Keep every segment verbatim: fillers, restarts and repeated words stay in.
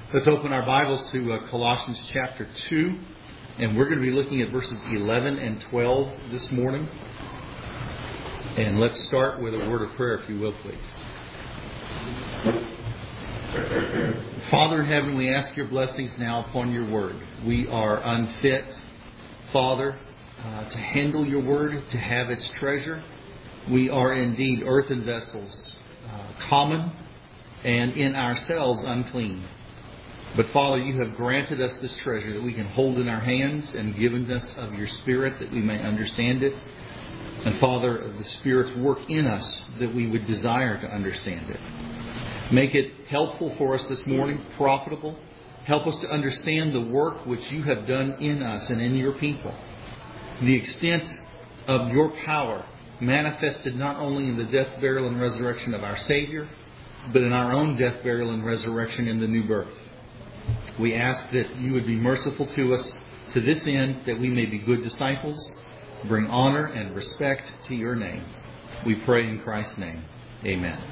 Let's open our Bibles to uh, Colossians chapter two, and we're going to be looking at verses eleven and twelve this morning. And let's start with a word of prayer, if you will, please. Father in heaven, we ask your blessings now upon your word. We are unfit, Father, uh, to handle your word, to have its treasure. We are indeed earthen vessels, uh, common, and in ourselves unclean. But Father, you have granted us this treasure that we can hold in our hands and given us of your Spirit that we may understand it. And Father, the Spirit's work in us that we would desire to understand it. Make it helpful for us this morning, profitable. Help us to understand the work which you have done in us and in your people. The extent of your power manifested not only in the death, burial, and resurrection of our Savior, but in our own death, burial, and resurrection in the new birth. We ask that you would be merciful to us to this end, that we may be good disciples, bring honor and respect to your name. We pray in Christ's name. Amen.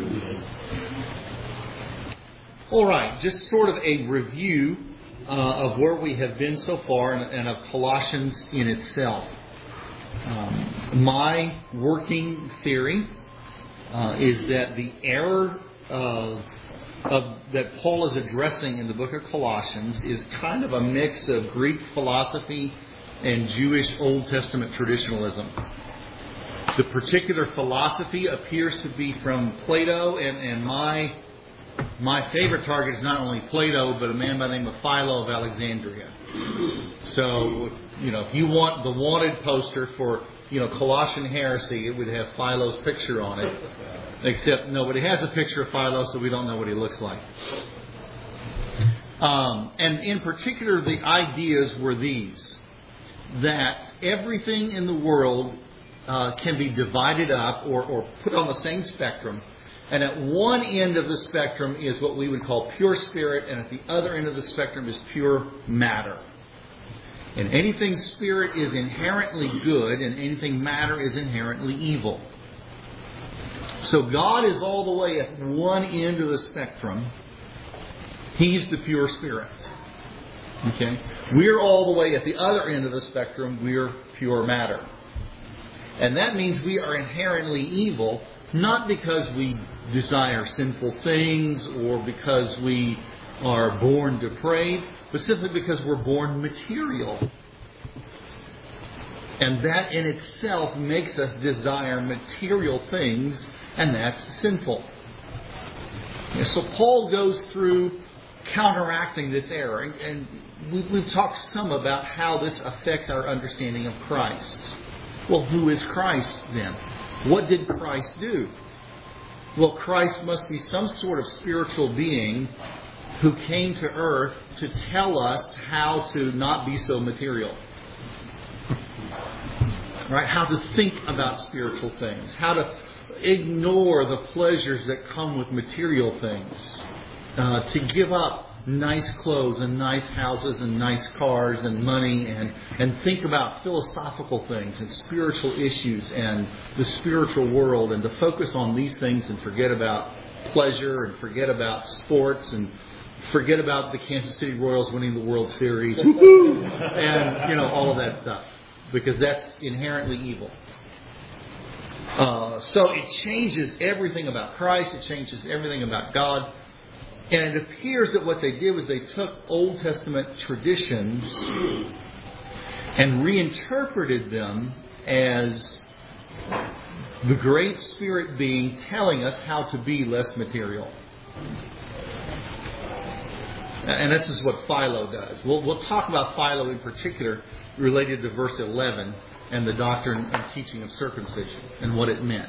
All right, just sort of a review uh, of where we have been so far and, and of Colossians in itself. Um, my working theory uh, is that the error of Of, that Paul is addressing in the book of Colossians is kind of a mix of Greek philosophy and Jewish Old Testament traditionalism. The particular philosophy appears to be from Plato, and, and my my favorite target is not only Plato, but a man by the name of Philo of Alexandria. So, you know, if you want the wanted poster for, you know, Colossian heresy, it would have Philo's picture on it. Except nobody has a picture of Philo, so we don't know what he looks like. Um, and in particular, the ideas were these: that everything in the world uh, can be divided up or, or put on the same spectrum. And at one end of the spectrum is what we would call pure spirit, and at the other end of the spectrum is pure matter. And anything spirit is inherently good, and anything matter is inherently evil. So God is all the way at one end of the spectrum. He's the pure spirit. Okay? We're all the way at the other end of the spectrum. We're pure matter. And that means we are inherently evil, not because we desire sinful things or because we are born depraved, but simply because we're born material. And that in itself makes us desire material things, and that's sinful. So Paul goes through counteracting this error, and we've talked some about how this affects our understanding of Christ. Well, who is Christ then? What did Christ do? Well, Christ must be some sort of spiritual being who came to earth to tell us how to not be so material. Right? How to think about spiritual things. How to ignore the pleasures that come with material things. Uh, to give up nice clothes and nice houses and nice cars and money and, and think about philosophical things and spiritual issues and the spiritual world, and to focus on these things and forget about pleasure and forget about sports and forget about the Kansas City Royals winning the World Series and, you know, all of that stuff, because that's inherently evil. Uh, so it changes everything about Christ. It changes everything about God. And it appears that what they did was they took Old Testament traditions and reinterpreted them as the great Spirit being telling us how to be less material. And this is what Philo does. We'll, we'll talk about Philo in particular related to verse eleven and the doctrine and teaching of circumcision and what it meant.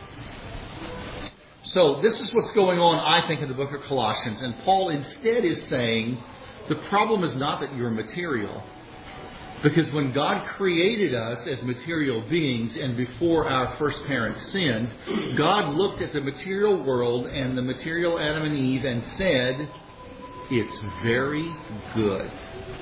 So this is what's going on, I think, in the book of Colossians. And Paul instead is saying the problem is not that you're material. Because when God created us as material beings and before our first parents sinned, God looked at the material world and the material Adam and Eve and said, it's very good.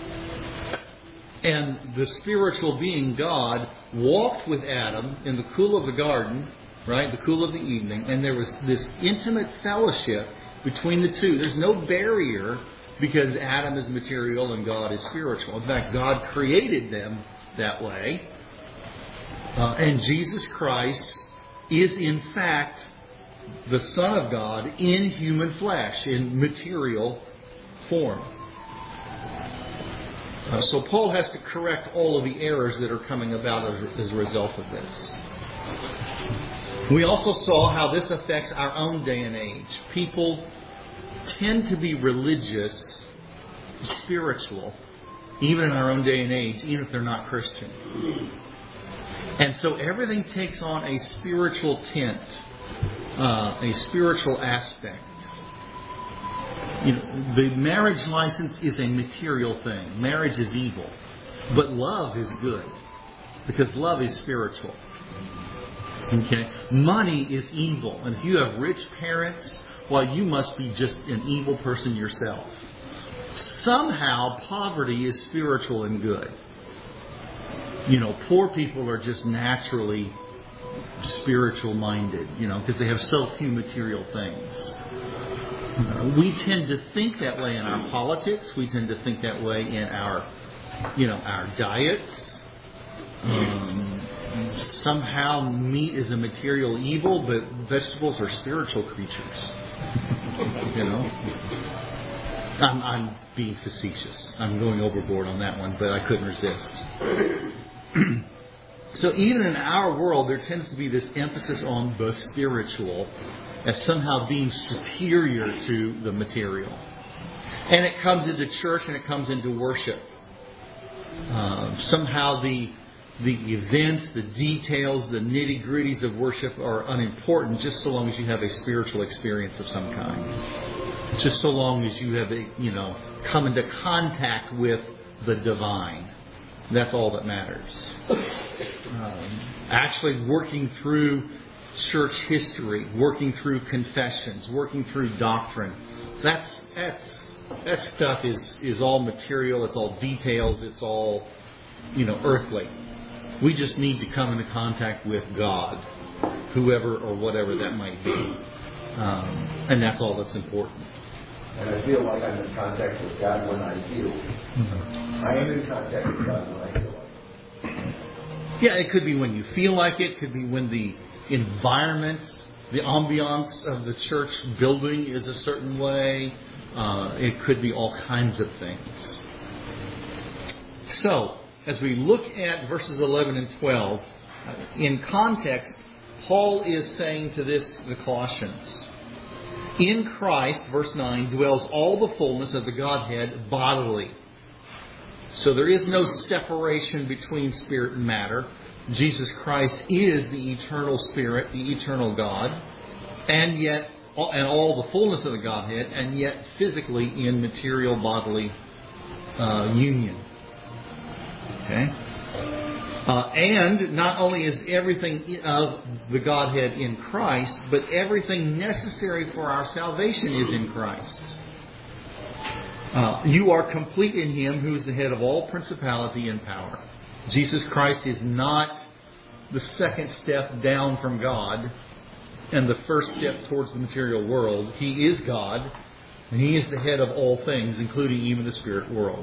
And the spiritual being God walked with Adam in the cool of the garden, right, the cool of the evening, and there was this intimate fellowship between the two. There's no barrier because Adam is material and God is spiritual. In fact, God created them that way. Uh, and Jesus Christ is in fact the Son of God in human flesh, in material form. Uh, so Paul has to correct all of the errors that are coming about as, as a result of this. We also saw how this affects our own day and age. People tend to be religious, spiritual, even in our own day and age, even if they're not Christian. And so everything takes on a spiritual tint, uh, a spiritual aspect. You know, the marriage license is a material thing. Marriage is evil. But love is good, because love is spiritual. Okay? Money is evil. And if you have rich parents, well, you must be just an evil person yourself. Somehow, poverty is spiritual and good. You know, poor people are just naturally spiritual-minded, you know, because they have so few material things. Uh, we tend to think that way in our politics. We tend to think that way in our, you know, our diets. Um, somehow meat is a material evil, but vegetables are spiritual creatures. You know? I'm, I'm being facetious. I'm going overboard on that one, but I couldn't resist. So even in our world, there tends to be this emphasis on the spiritual as somehow being superior to the material. And it comes into church and it comes into worship. Uh, somehow the the events, the details, the nitty-gritties of worship are unimportant just so long as you have a spiritual experience of some kind. Just so long as you have, a, you know, come into contact with the divine. That's all that matters. Um, actually working through church history, working through confessions, working through doctrine. That's that's that stuff is, is all material, it's all details, it's all, you know, earthly. We just need to come into contact with God, whoever or whatever that might be. Um, and that's all that's important. And I feel like I'm in contact with God when I feel. Mm-hmm. I am in contact with God when I feel like. Yeah, it could be when you feel like it. It could be when the environment, the ambiance of the church building is a certain way. Uh, it could be all kinds of things. So, as we look at verses eleven and twelve, in context, Paul is saying to this, the Colossians, in Christ, verse nine, dwells all the fullness of the Godhead bodily. So there is no separation between spirit and matter. Jesus Christ is the eternal Spirit, the eternal God, and yet, and all the fullness of the Godhead, and yet physically in material bodily uh, union. Okay? Uh, and not only is everything of the Godhead in Christ, but everything necessary for our salvation is in Christ. Uh, you are complete in Him who is the head of all principality and power. Jesus Christ is not the second step down from God and the first step towards the material world. He is God, and He is the head of all things, including even the spirit world.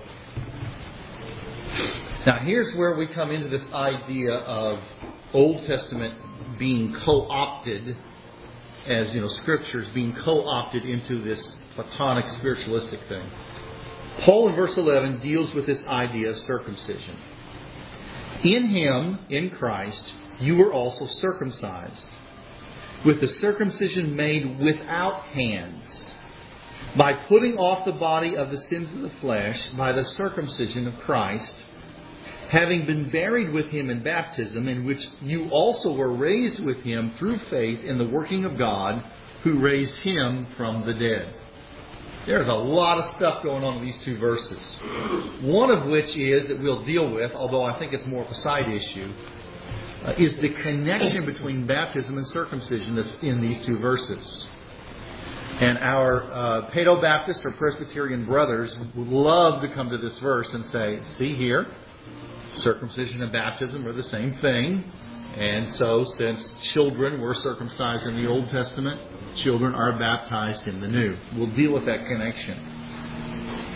Now, here's where we come into this idea of Old Testament being co-opted, as, you know, Scriptures being co-opted into this Platonic spiritualistic thing. Paul in verse eleven deals with this idea of circumcision. In Him, in Christ, you were also circumcised, with the circumcision made without hands, by putting off the body of the sins of the flesh by the circumcision of Christ, having been buried with Him in baptism, in which you also were raised with Him through faith in the working of God, who raised Him from the dead. There's a lot of stuff going on in these two verses. One of which is, that we'll deal with, although I think it's more of a side issue, uh, is the connection between baptism and circumcision that's in these two verses. And our uh, Paedo-Baptist or Presbyterian brothers would love to come to this verse and say, see here, circumcision and baptism are the same thing. And so, since children were circumcised in the Old Testament, children are baptized in the New. We'll deal with that connection.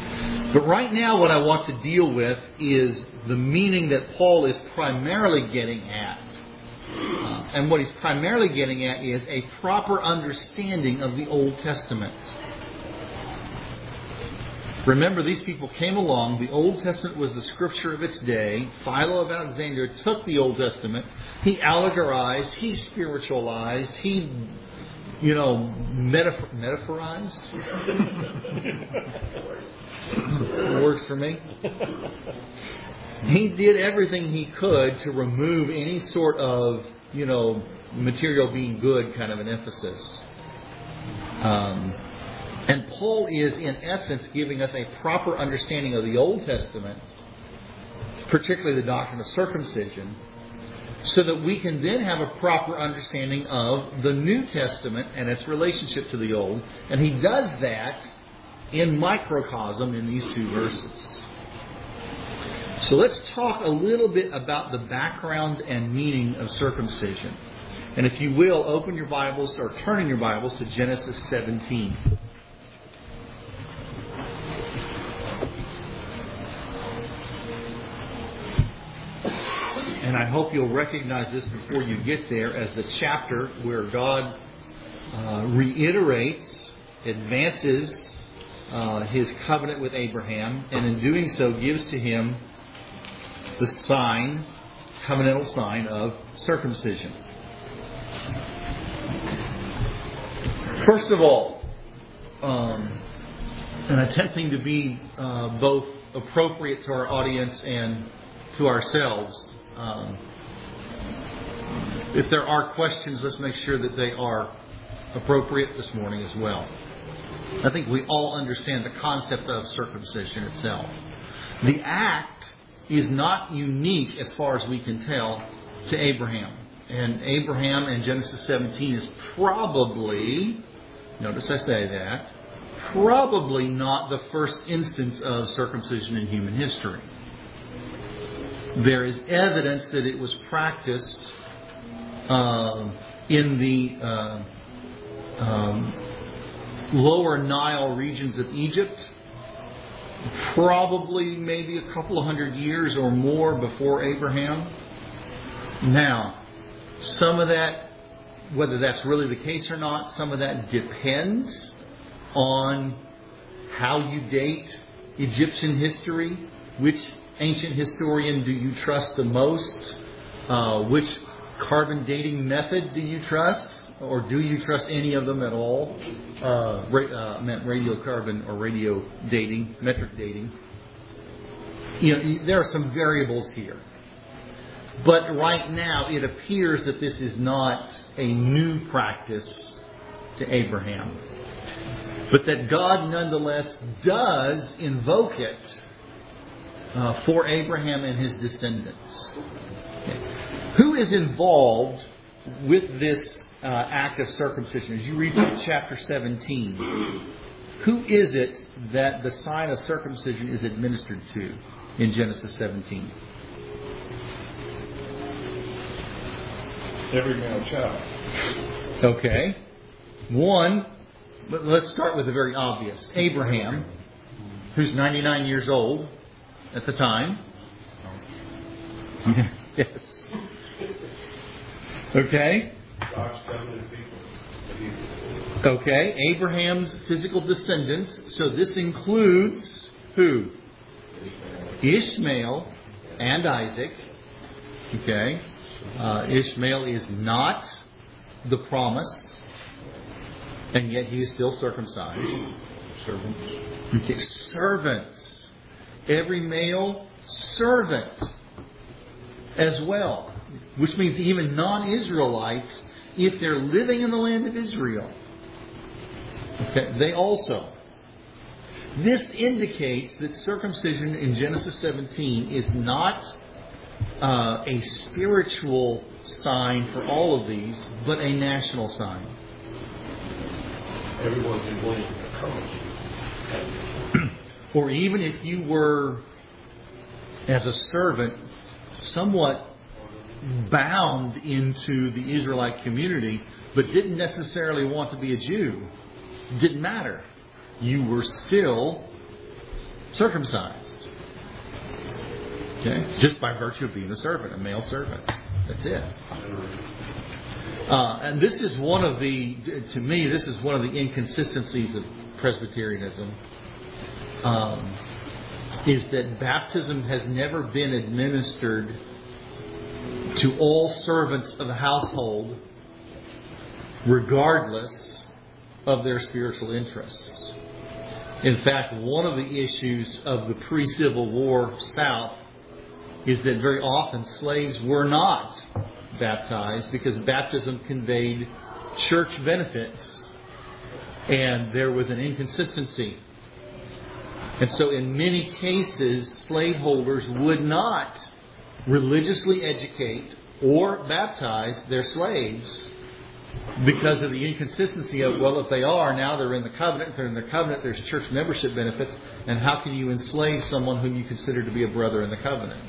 But right now what I want to deal with is the meaning that Paul is primarily getting at. Uh, and what he's primarily getting at is a proper understanding of the Old Testament. Remember, these people came along. The Old Testament was the scripture of its day. Philo of Alexandria took the Old Testament. He allegorized. He spiritualized. He, you know, metaphor- metaphorized. Works for me. He did everything he could to remove any sort of, you know, material being good kind of an emphasis. Um, and Paul is, in essence, giving us a proper understanding of the Old Testament, particularly the doctrine of circumcision, so that we can then have a proper understanding of the New Testament and its relationship to the Old. And he does that in microcosm in these two verses. So let's talk a little bit about the background and meaning of circumcision. And if you will, open your Bibles or turn in your Bibles to Genesis seventeen. And I hope you'll recognize this before you get there as the chapter where God uh, reiterates, advances uh, His covenant with Abraham, and in doing so gives to him the sign, covenantal sign of circumcision. First of all, um, and attempting to be uh, both appropriate to our audience and to ourselves, um, if there are questions, let's make sure that they are appropriate this morning as well. I think we all understand the concept of circumcision itself. The act is not unique, as far as we can tell, to Abraham. And Abraham in Genesis seventeen is probably, notice I say that, probably not the first instance of circumcision in human history. There is evidence that it was practiced uh, in the uh, um, lower Nile regions of Egypt, probably maybe a couple of hundred years or more before Abraham. Now, some of that, whether that's really the case or not, some of that depends on how you date Egyptian history. Which ancient historian do you trust the most? Uh, which carbon dating method do you trust? Or do you trust any of them at all? Uh, ra- uh, meant radiocarbon or radio dating, metric dating. You know, there are some variables here. But right now, it appears that this is not a new practice to Abraham. But that God nonetheless does invoke it uh, for Abraham and his descendants. Okay. Who is involved with this uh, act of circumcision? As you read through chapter seventeen, who is it that the sign of circumcision is administered to in Genesis seventeen? Every male child. Okay. One, but let's start with the very obvious. Abraham, who's ninety-nine years old at the time. Yes. Okay. God's covenant people. Okay. Abraham's physical descendants. So this includes who? Ishmael and Isaac. Okay. Uh, Ishmael is not the promise, and yet he is still circumcised. Servants. Okay. Servants. Every male servant as well. Which means even non-Israelites, if they're living in the land of Israel, okay, they also. This indicates that circumcision in Genesis seventeen is not uh, a spiritual sign for all of these, but a national sign. Everyone can believe the covenant. Or even if you were, as a servant, somewhat bound into the Israelite community, but didn't necessarily want to be a Jew, didn't matter. You were still circumcised. Okay? Just by virtue of being a servant, a male servant. That's it. Uh, and this is one of the, to me, this is one of the inconsistencies of Presbyterianism. Um, is that baptism has never been administered to all servants of the household, regardless of their spiritual interests. In fact, one of the issues of the pre-Civil War South is that very often slaves were not baptized because baptism conveyed church benefits, and there was an inconsistency. And so in many cases, slaveholders would not religiously educate or baptize their slaves because of the inconsistency of, well, if they are, now they're in the covenant. If they're in the covenant, there's church membership benefits. And how can you enslave someone whom you consider to be a brother in the covenant?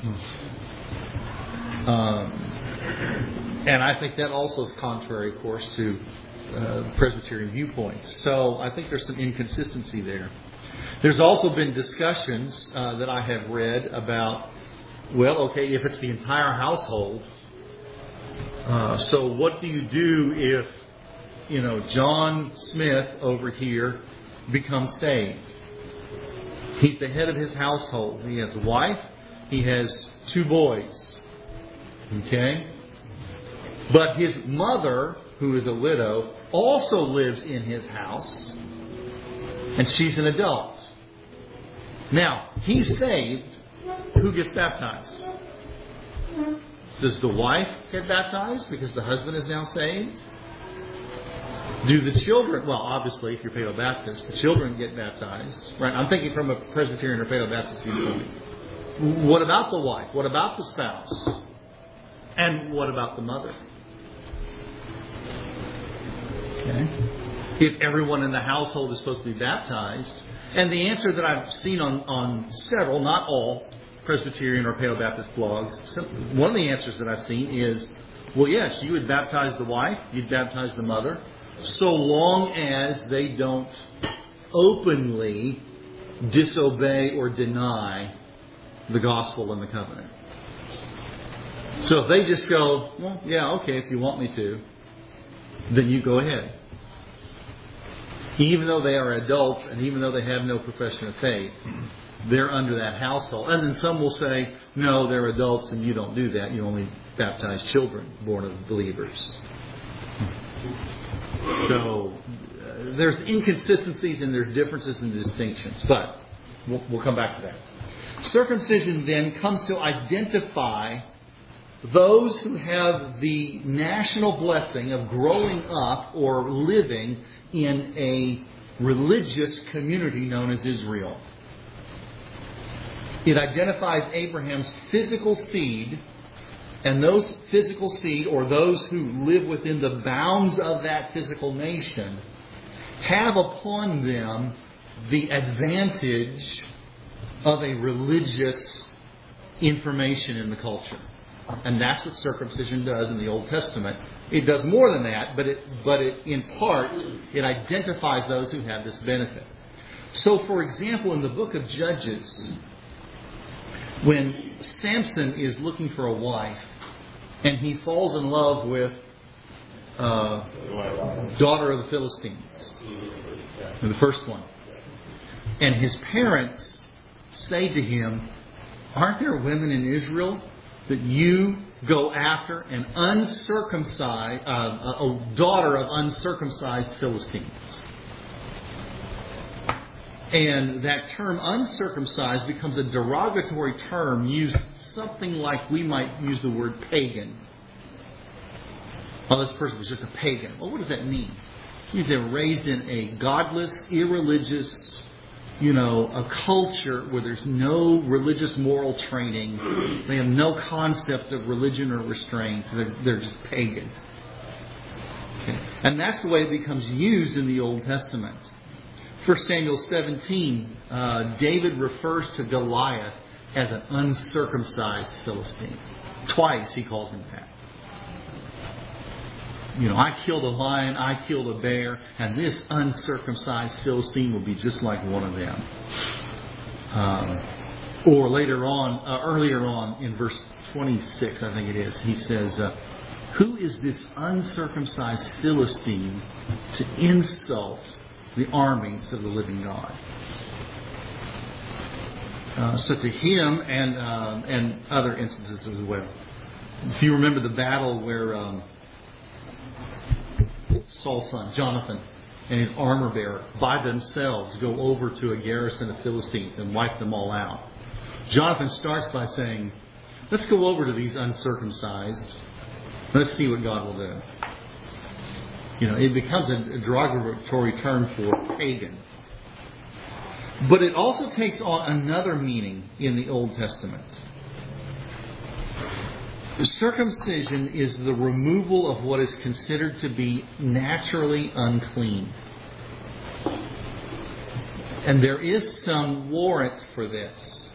Um, and I think that also is contrary, of course, to uh, Presbyterian viewpoints. So I think there's some inconsistency there. There's also been discussions uh, that I have read about, well, okay, if it's the entire household, uh, so what do you do if, you know, John Smith over here becomes saved? He's the head of his household. He has a wife. He has two boys. Okay? But his mother, who is a widow, also lives in his house. And she's an adult. Now, he's saved. Who gets baptized? Does the wife get baptized because the husband is now saved? Do the children, well, obviously, if you're Paedo-Baptist, the children get baptized. Right? I'm thinking from a Presbyterian or Paedo-Baptist viewpoint. What about the wife? What about the spouse? And what about the mother? Okay. If everyone in the household is supposed to be baptized, and the answer that I've seen on, on several, not all, Presbyterian or Paedo-Baptist blogs, one of the answers that I've seen is, well, yes, you would baptize the wife, you'd baptize the mother, so long as they don't openly disobey or deny the gospel and the covenant. So if they just go, well, yeah, okay, if you want me to, then you go ahead. Even though they are adults and even though they have no profession of faith, they're under that household. And then some will say, no, they're adults and you don't do that. You only baptize children born of believers. So uh, there's inconsistencies and there's differences and distinctions. But we'll, we'll come back to that. Circumcision then comes to identify those who have the national blessing of growing up or living in a religious community known as Israel. It identifies Abraham's physical seed, and those physical seed, or those who live within the bounds of that physical nation, have upon them the advantage of a religious information in the culture. And that's what circumcision does in the Old Testament. It does more than that, but it, but it, in part, it identifies those who have this benefit. So, for example, in the book of Judges, when Samson is looking for a wife, and he falls in love with uh, daughter of the Philistines, the first one, and his parents say to him, aren't there women in Israel that you go after an uncircumcised, uh, a daughter of uncircumcised Philistines? And that term uncircumcised becomes a derogatory term used something like we might use the word pagan. Well, this person was just a pagan. Well, what does that mean? It means they were raised in a godless, irreligious, you know, a culture where there's no religious moral training. They have no concept of religion or restraint. They're, they're just pagan. Okay. And that's the way it becomes used in the Old Testament. First Samuel seventeen, uh, David refers to Goliath as an uncircumcised Philistine. Twice he calls him that. You know, I killed a lion, I killed a bear, and this uncircumcised Philistine will be just like one of them. Um, or later on, uh, earlier on in verse twenty-six, I think it is, he says, uh, who is this uncircumcised Philistine to insult the armies of the living God? Uh, so to him and uh, and other instances as well. If you remember the battle where um, Saul's son, Jonathan, and his armor bearer by themselves go over to a garrison of Philistines and wipe them all out. Jonathan starts by saying, let's go over to these uncircumcised. Let's see what God will do. You know, it becomes a derogatory term for pagan. But it also takes on another meaning in the Old Testament. Circumcision is the removal of what is considered to be naturally unclean. And there is some warrant for this.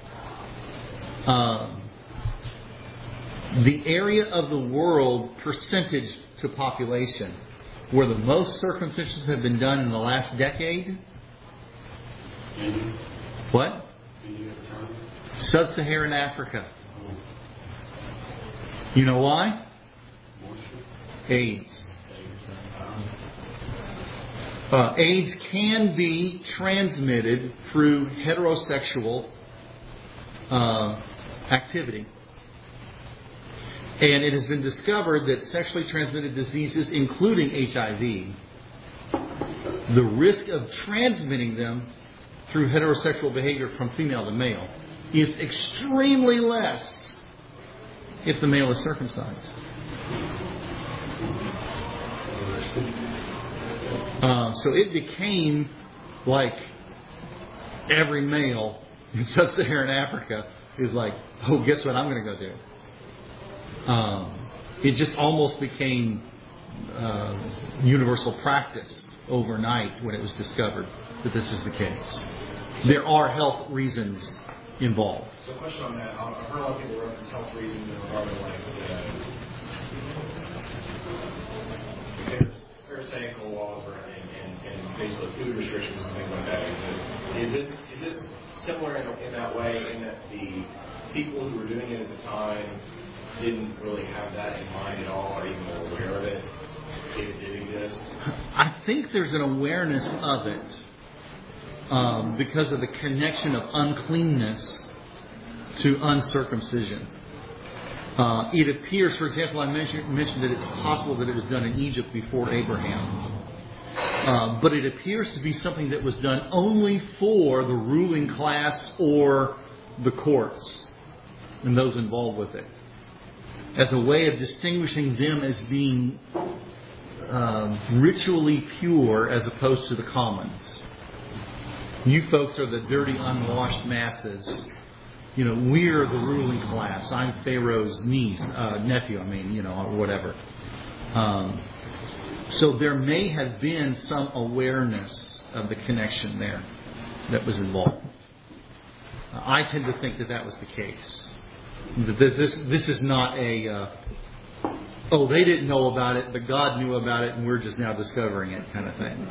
Um, the area of the world, percentage to population, where the most circumcisions have been done in the last decade. What? Sub-Saharan Africa. You know why? AIDS. Uh, AIDS can be transmitted through heterosexual uh, activity. And it has been discovered that sexually transmitted diseases, including H I V, the risk of transmitting them through heterosexual behavior from female to male is extremely less if the male is circumcised. Uh, so it became like every male in sub-Saharan Africa is like, oh, guess what I'm going to go do? Um, it just almost became uh, universal practice overnight when it was discovered that this is the case. There are health reasons involved. So a question on that. I've heard a lot of people reference health reasons in regard to like the pharisaical laws or, and, and, and basically food restrictions and things like that. Is this, is this similar in, in that way in that the people who were doing it at the time didn't really have that in mind at all or even aware of it if it did exist? I think there's an awareness of it um, because of the connection of uncleanness to uncircumcision. Uh, it appears, for example, I mentioned, mentioned that it's possible that it was done in Egypt before Abraham. Uh, but it appears to be something that was done only for the ruling class or the courts and those involved with it, as a way of distinguishing them as being um, ritually pure as opposed to the commons. You folks are the dirty, unwashed masses. You know, we're the ruling class. I'm Pharaoh's niece, uh, nephew, I mean, you know, or whatever. Um, so there may have been some awareness of the connection there that was involved. Uh, I tend to think that that was the case. That this, this is not a, uh, oh, they didn't know about it, but God knew about it, and we're just now discovering it kind of thing.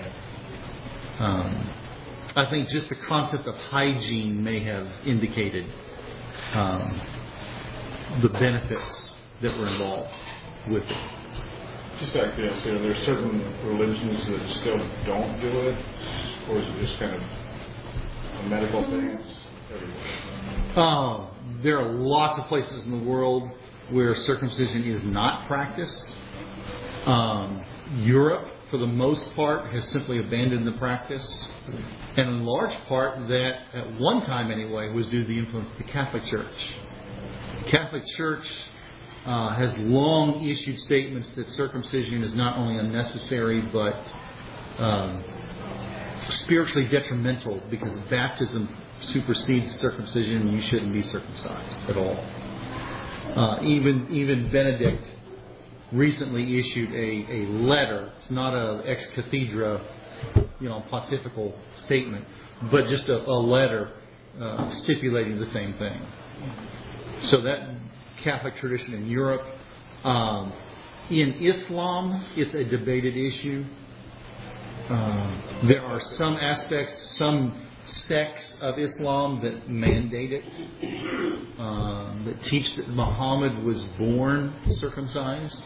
Um, I think just the concept of hygiene may have indicated um, the benefits that were involved with it. Just out of curiosity, are there certain religions that still don't do it? Or is it just kind of a medical thing? It's everywhere. Oh, there are lots of places in the world where circumcision is not practiced. Um, Europe, for the most part, has simply abandoned the practice. And in large part, that at one time anyway, was due to the influence of the Catholic Church. The Catholic Church uh, has long issued statements that circumcision is not only unnecessary, but um, spiritually detrimental, because baptism supersedes circumcision and you shouldn't be circumcised at all. Uh, even even Benedict recently issued a, a letter. It's not a ex cathedra, you know, pontifical statement, but just a, a letter uh, stipulating the same thing. So that Catholic tradition in Europe. Um, in Islam, it's a debated issue. Um, there are some aspects, some sects of Islam that mandate it, uh, that teach that Muhammad was born circumcised.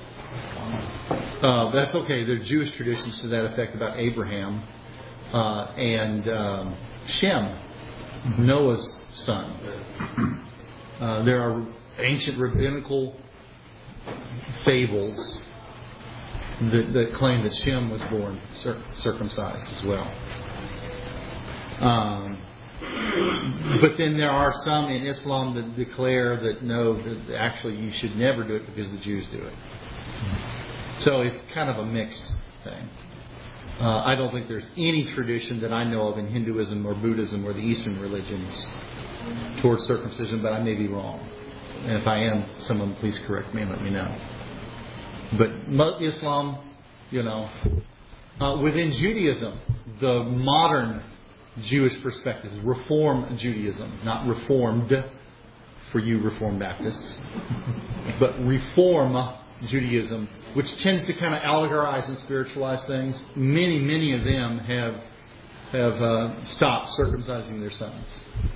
Uh, that's okay. There are Jewish traditions to that effect about Abraham uh, and um, Shem, Noah's son. Uh, there are ancient rabbinical fables that, that claim that Shem was born cir- circumcised as well. Um, but then there are some in Islam that declare that no, that actually you should never do it because the Jews do it. So it's kind of a mixed thing. Uh, I don't think there's any tradition that I know of in Hinduism or Buddhism or the Eastern religions towards circumcision, but I may be wrong. And if I am, someone please correct me and let me know. But Islam, you know, uh, within Judaism, the modern Jewish perspective, Reform Judaism, not Reformed for you Reformed Baptists, but Reform Judaism, which tends to kind of allegorize and spiritualize things. Many, many of them have have uh, stopped circumcising their sons.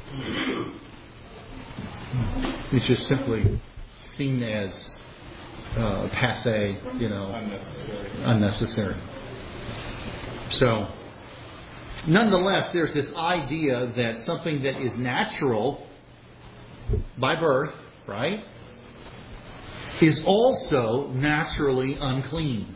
It's just simply seen as uh, passe, you know, Unnecessary. unnecessary. So, nonetheless, there's this idea that something that is natural by birth, right, is also naturally unclean.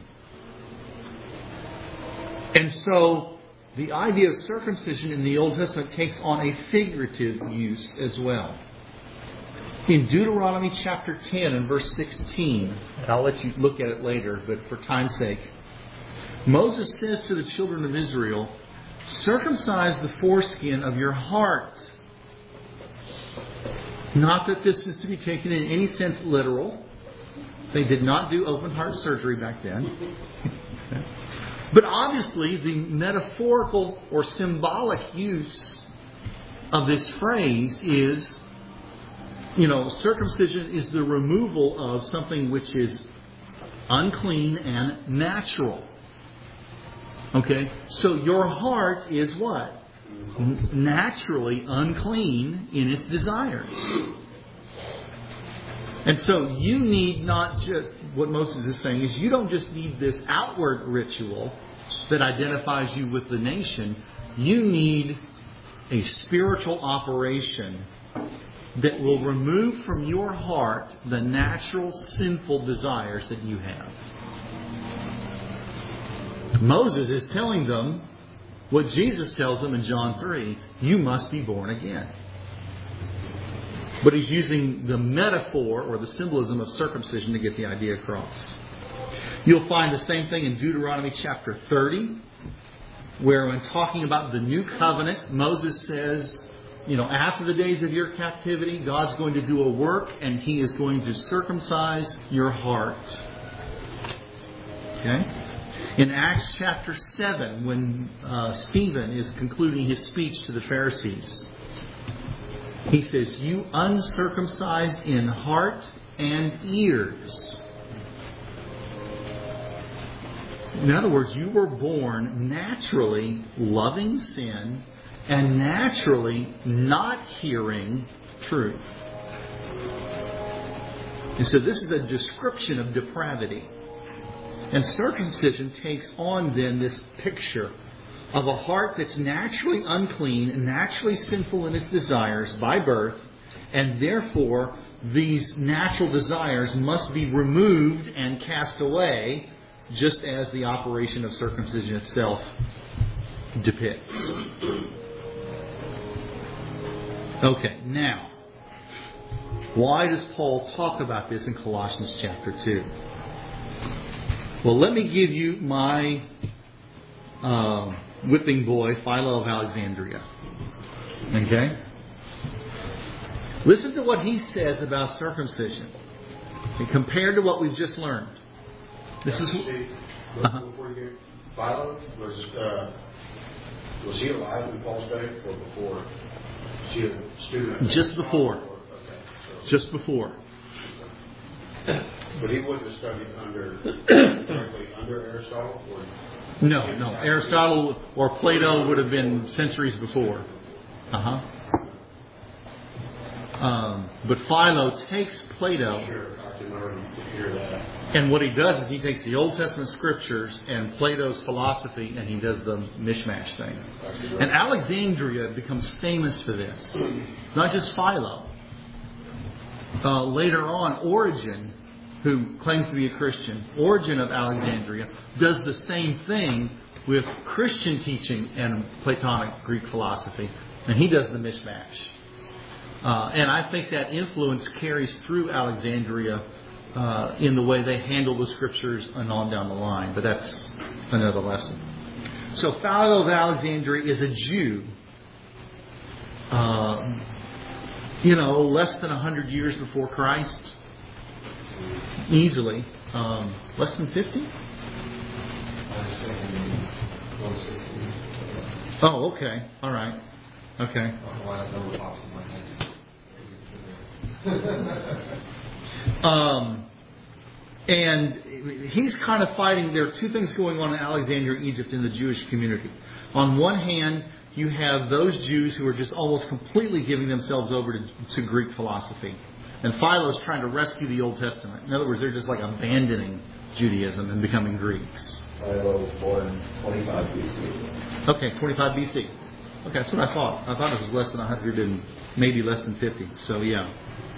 And so, the idea of circumcision in the Old Testament takes on a figurative use as well. In Deuteronomy chapter ten and verse sixteen, and I'll let you look at it later, but for time's sake, Moses says to the children of Israel, "Circumcise the foreskin of your heart." Not that this is to be taken in any sense literal. They did not do open heart surgery back then. But obviously, the metaphorical or symbolic use of this phrase is, you know, circumcision is the removal of something which is unclean and natural. Okay? So your heart is what? Naturally unclean in its desires. And so you need not just, what Moses is saying is you don't just need this outward ritual that identifies you with the nation. You need a spiritual operation that will remove from your heart the natural sinful desires that you have. Moses is telling them what Jesus tells them in John three, you must be born again. But he's using the metaphor or the symbolism of circumcision to get the idea across. You'll find the same thing in Deuteronomy chapter thirty, where when talking about the new covenant, Moses says, you know, after the days of your captivity, God's going to do a work and He is going to circumcise your heart. Okay? In Acts chapter seven, when uh, Stephen is concluding his speech to the Pharisees, he says, "You uncircumcised in heart and ears." In other words, you were born naturally loving sin and naturally not hearing truth. And so this is a description of depravity. And circumcision takes on then this picture of a heart that's naturally unclean, naturally sinful in its desires by birth, and therefore these natural desires must be removed and cast away, just as the operation of circumcision itself depicts. Okay, now, why does Paul talk about this in Colossians chapter two? Well, let me give you my uh, whipping boy, Philo of Alexandria. Okay? Listen to what he says about circumcision, and compared to what we've just learned. This is. Uh-huh. Before you get Philo, was uh, was he alive in Paul's day or before? Was he a student? Just before. Okay. So, Just before. but he wouldn't have studied under directly under Aristotle, or No, no. Aristotle or Plato would have been centuries before. Uh-huh. Um, but Philo takes Plato, Sure, I can already hear that. and what he does is he takes the Old Testament scriptures and Plato's philosophy, and he does the mishmash thing. And Alexandria becomes famous for this. It's not just Philo. Uh, later on, Origen, who claims to be a Christian, Origen of Alexandria, does the same thing with Christian teaching and Platonic Greek philosophy, and he does the mishmash. Uh, and I think that influence carries through Alexandria uh, in the way they handle the scriptures and on down the line. But that's another lesson. So Philo of Alexandria is a Jew, uh, you know, less than one hundred years before Christ. Easily. Um, less than fifty? Oh, okay. All right. Okay. Um, and he's kind of fighting. There are two things going on in Alexandria, Egypt, in the Jewish community. On one hand, you have those Jews who are just almost completely giving themselves over to, to Greek philosophy. And Philo is trying to rescue the Old Testament. In other words, they're just like abandoning Judaism and becoming Greeks. Philo was born twenty-five B C. Okay, twenty-five B C. Okay, that's what I thought. I thought it was less than one hundred and maybe less than fifty. So, yeah.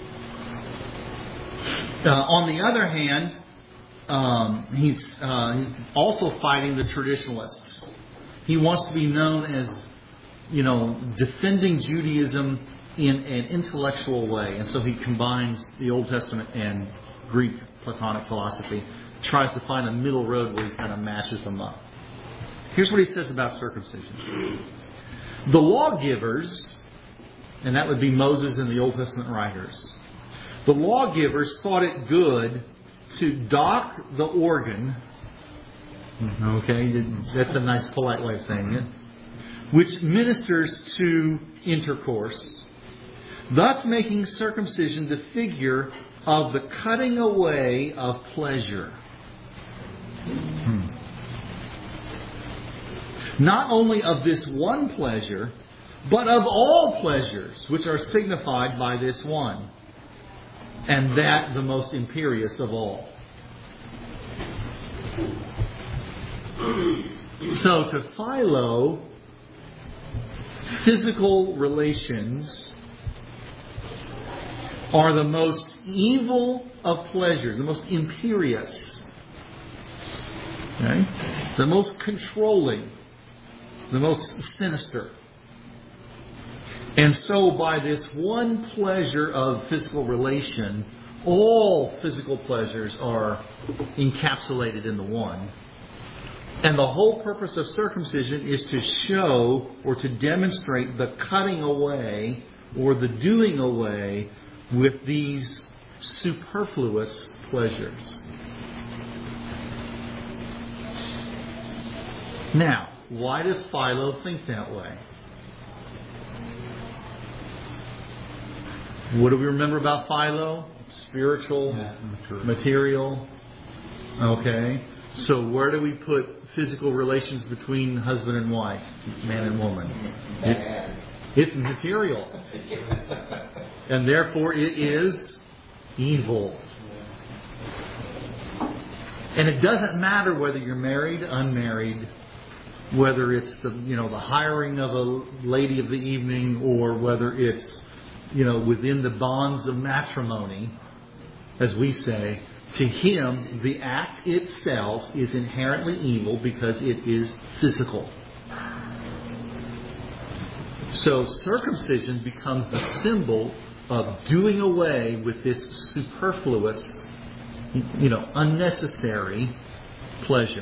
Uh, on the other hand, um, he's, uh, he's also fighting the traditionalists. He wants to be known as, you know, defending Judaism in an intellectual way. And so he combines the Old Testament and Greek Platonic philosophy, tries to find a middle road where he kind of mashes them up. Here's what he says about circumcision. The lawgivers, and that would be Moses and the Old Testament writers, the lawgivers thought it good to dock the organ. Okay, that's a nice polite way of saying it. Which ministers to intercourse, thus making circumcision the figure of the cutting away of pleasure. Hmm. Not only of this one pleasure, but of all pleasures, which are signified by this one, and that the most imperious of all. So to Philo, physical relations are the most evil of pleasures, the most imperious, okay? The most controlling, the most sinister. And so by this one pleasure of physical relation, all physical pleasures are encapsulated in the one. And the whole purpose of circumcision is to show or to demonstrate the cutting away or the doing away with these superfluous pleasures. Now, why does Philo think that way? What do we remember about Philo? Spiritual, yeah, material. Okay. So where do we put physical relations between husband and wife, man and woman? It's, it's material. And therefore it is evil. And it doesn't matter whether you're married, unmarried, whether it's the, you know, the hiring of a lady of the evening, or whether it's, you know, within the bonds of matrimony, as we say. To him, the act itself is inherently evil because it is physical. So circumcision becomes the symbol of doing away with this superfluous, you know, unnecessary pleasure.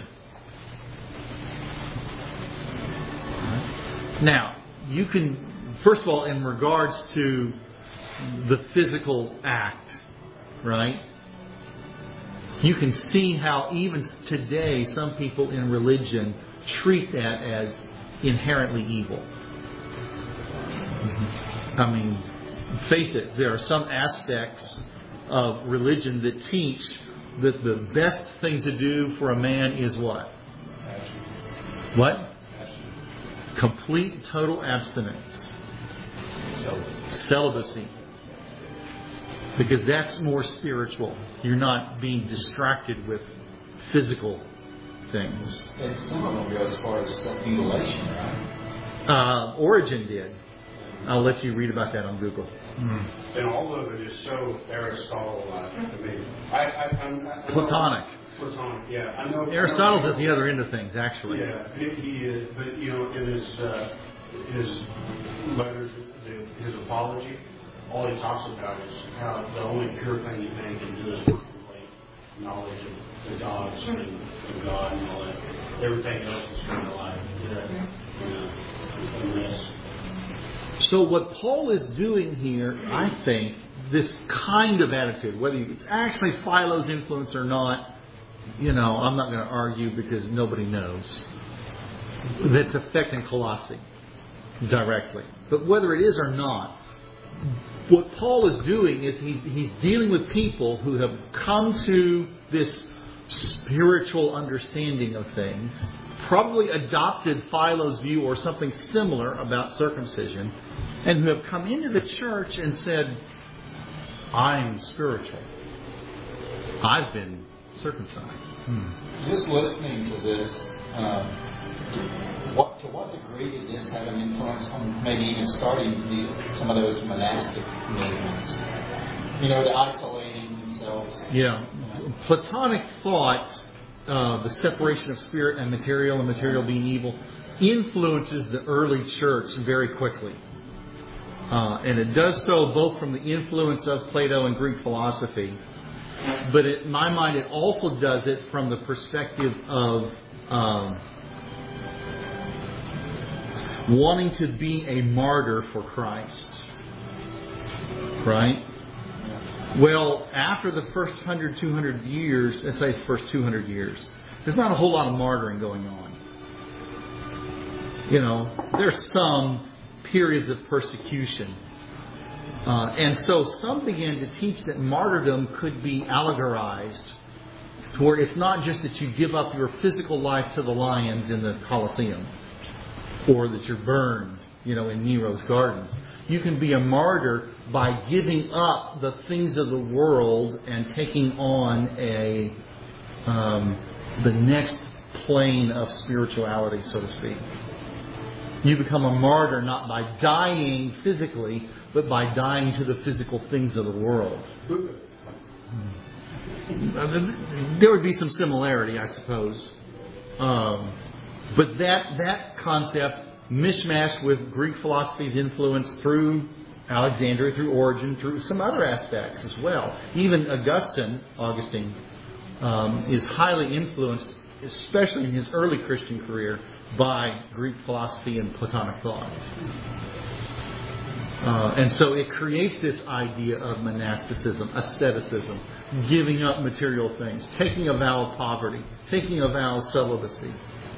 Now, you can, first of all, in regards to the physical act, right? You can see how even today some people in religion treat that as inherently evil. I mean, face it, there are some aspects of religion that teach that the best thing to do for a man is what? What? Complete, total abstinence. Celibacy. Because that's more spiritual. You're not being distracted with physical things. And some of them go as far as self-mutilation, right? Uh, Origen did. I'll let you read about that on Google. Mm. And all of it is so Aristotle-like to me. I, I, I'm, I, Platonic. Platonic, yeah. I know. Aristotle's I know, at the other end of things, actually. Yeah, he, he is. But you know, in his uh, his letters, his apology, all he talks about is how the only pure thing you man can do is contemplate knowledge of the gods and, and God and all that. Everything else is kind of like, yeah, you know, a mess. So what Paul is doing here, I think, this kind of attitude, whether it's actually Philo's influence or not, you know, I'm not going to argue because nobody knows. That's affecting Colossae directly. But whether it is or not, what Paul is doing is he's, he's dealing with people who have come to this spiritual understanding of things, probably adopted Philo's view or something similar about circumcision, and who have come into the church and said, I'm spiritual. I've been circumcised. Hmm. Just listening to this, um, what to what degree did this have an influence on maybe even starting these some of those monastic movements? You know, the isolating themselves. Yeah. Platonic thought, uh, the separation of spirit and material, and material being evil, influences the early church very quickly. Uh, and it does so both from the influence of Plato and Greek philosophy, but in my mind it also does it from the perspective of um, wanting to be a martyr for Christ. Right? Well, after the first one hundred, two hundred years, let's say the first two hundred years, there's not a whole lot of martyring going on. You know, there's some periods of persecution. Uh, and so some began to teach that martyrdom could be allegorized to where it's not just that you give up your physical life to the lions in the Colosseum or that you're burned, you know, in Nero's gardens. You can be a martyr by giving up the things of the world and taking on a um, the next plane of spirituality, so to speak. You become a martyr not by dying physically, but by dying to the physical things of the world. There would be some similarity, I suppose. Um, but that that concept, mishmashed with Greek philosophy's influence through Alexandria, through Origen, through some other aspects as well. Even Augustine, Augustine um, is highly influenced, especially in his early Christian career, by Greek philosophy and Platonic thought. Uh, and so it creates this idea of monasticism, asceticism, giving up material things, taking a vow of poverty, taking a vow of celibacy.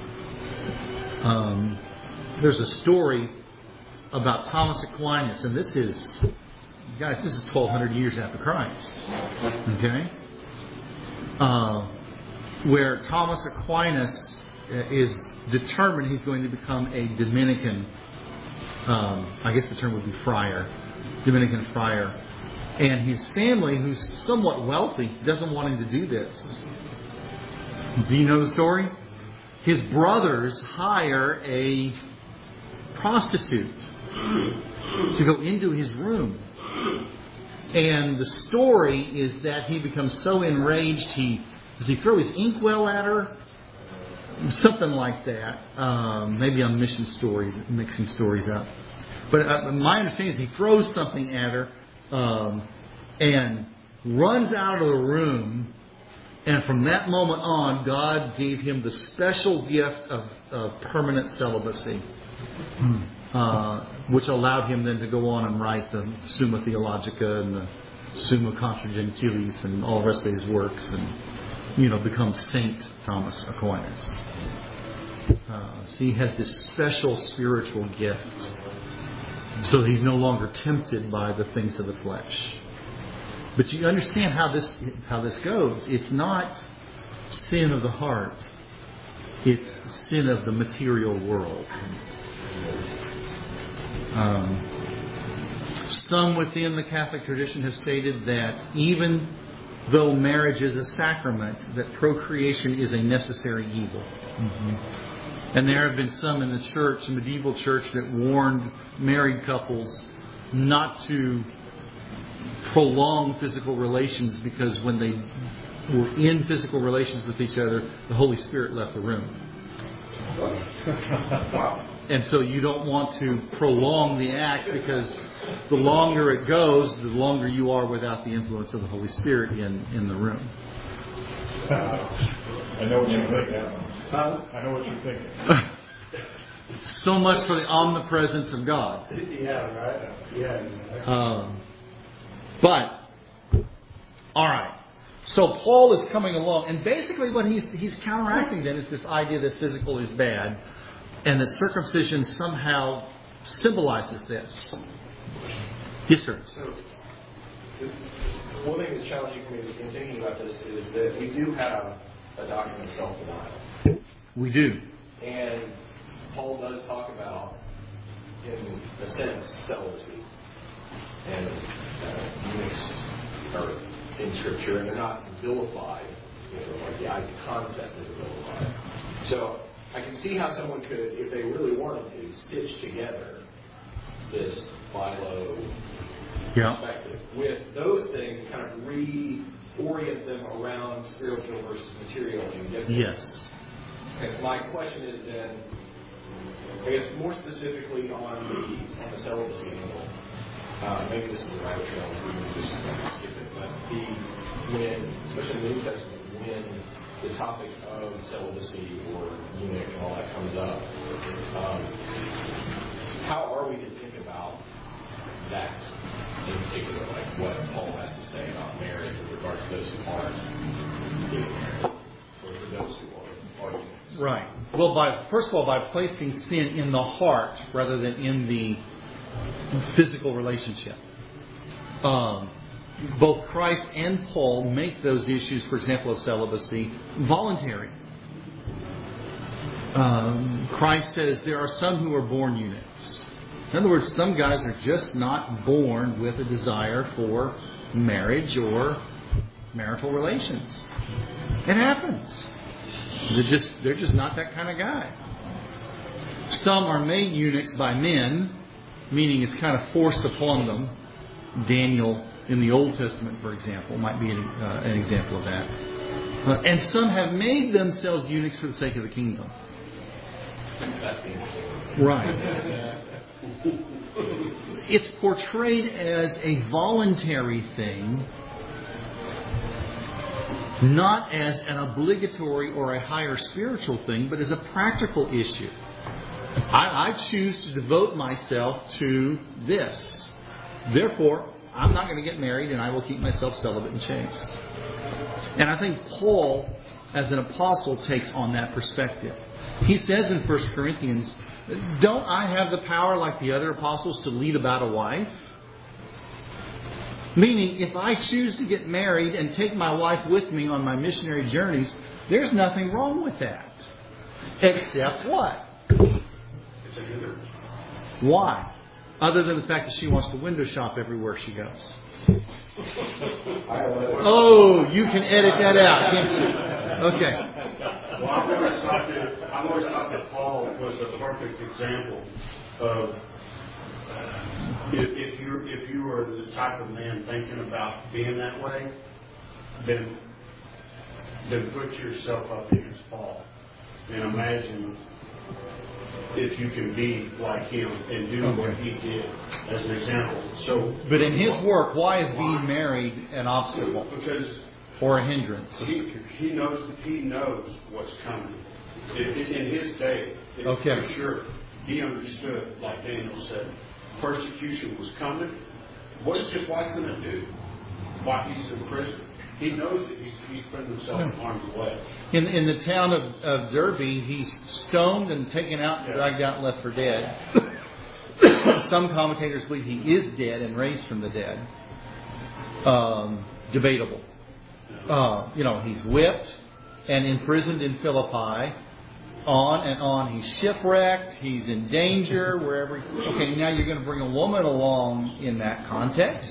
Um, there's a story about Thomas Aquinas, and this is, guys, this is twelve hundred years after Christ. Okay? Uh, where Thomas Aquinas is determined he's going to become a Dominican, um, I guess the term would be friar, Dominican friar. And his family, who's somewhat wealthy, doesn't want him to do this. Do you know the story? His brothers hire a prostitute to go into his room. And the story is that he becomes so enraged, he does he throw his inkwell at her? Something like that. Um, maybe I'm mixing stories, mixing stories up. But uh, my understanding is he throws something at her um, and runs out of the room. And from that moment on, God gave him the special gift of, of permanent celibacy, uh, which allowed him then to go on and write the Summa Theologica and the Summa Contra Gentiles and all the rest of his works, and you know, become Saint Thomas Aquinas. Uh, so he has this special spiritual gift, so that he's no longer tempted by the things of the flesh. But you understand how this how this goes. It's not sin of the heart. It's the sin of the material world. Um, some within the Catholic tradition have stated that even though marriage is a sacrament, that procreation is a necessary evil. Mm-hmm. And there have been some in the church, the medieval church, that warned married couples not to prolong physical relations, because when they were in physical relations with each other, the Holy Spirit left the room. Wow. And so you don't want to prolong the act, because the longer it goes, the longer you are without the influence of the Holy Spirit in, in the room. I know what you're thinking. Huh? I know what you're thinking. So much for the omnipresence of God. Yeah, right. Yeah. Exactly. Um, but, all right. So Paul is coming along, and basically what he's he's counteracting then is this idea that physical is bad, and that circumcision somehow symbolizes this. Yes, sir. So, the, one thing that's challenging for me in thinking about this is that we do have a doctrine of self-denial. We do. And Paul does talk about, in a sense, celibacy. And uh, eunuchs are in Scripture, and they're not vilified, you know, like the concept is vilified. So I can see how someone could, if they really wanted to, stitch together this philo Yeah. perspective with those things and kind of reorient them around spiritual versus material and different. Yes. And so my question is then, I guess more specifically on the on the celibacy angle. Uh, maybe this is the right trail, we can just skip it. But the when, especially in the New Testament, when the topic of celibacy or eunuch and all that comes up, um, how are we to think about that in particular, like what Paul has to say about marriage with regard to those who aren't getting married, or for those who are, are eunuchs? Right. Well, by first of all, by placing sin in the heart rather than in the physical relationship. Um, both Christ and Paul make those issues, for example, of celibacy, voluntary. Um, Christ says there are some who are born eunuchs. In other words, some guys are just not born with a desire for marriage or marital relations. It happens. They're just they're just not that kind of guy. Some are made eunuchs by men, meaning it's kind of forced upon them. Daniel in the Old Testament, for example, might be an, uh, an example of that. Uh, and some have made themselves eunuchs for the sake of the kingdom. Right. It's portrayed as a voluntary thing, not as an obligatory or a higher spiritual thing, but as a practical issue. I, I choose to devote myself to this. Therefore, I'm not going to get married, and I will keep myself celibate and chaste. And I think Paul, as an apostle, takes on that perspective. He says in First Corinthians, don't I have the power like the other apostles to lead about a wife? Meaning, if I choose to get married and take my wife with me on my missionary journeys, there's nothing wrong with that. Except what? It's a hindrance. Why? Other than the fact that she wants to window shop everywhere she goes. Oh, you can edit that out, can't you? Okay. Well, I've always thought that, I've always thought that Paul was a perfect example of if, if you if you were the type of man thinking about being that way, then then put yourself up against Paul and imagine if you can be like him and do Okay. what he did as an example. So, But in his work, why is being married an obstacle because or a hindrance? he he knows he knows what's coming. In, in, in his day, it- Okay. for sure, he understood, like Daniel said, persecution was coming. What is his wife going to do while he's in prison? He knows that he's, he's putting himself in harm's way. In in the town of, of Derby, he's stoned and taken out and dragged out and left for dead. Some commentators believe he is dead and raised from the dead. Um, debatable. Uh, you know, he's whipped and imprisoned in Philippi. on and on. He's shipwrecked. He's in danger. Wherever. Okay, now you're going to bring a woman along in that context.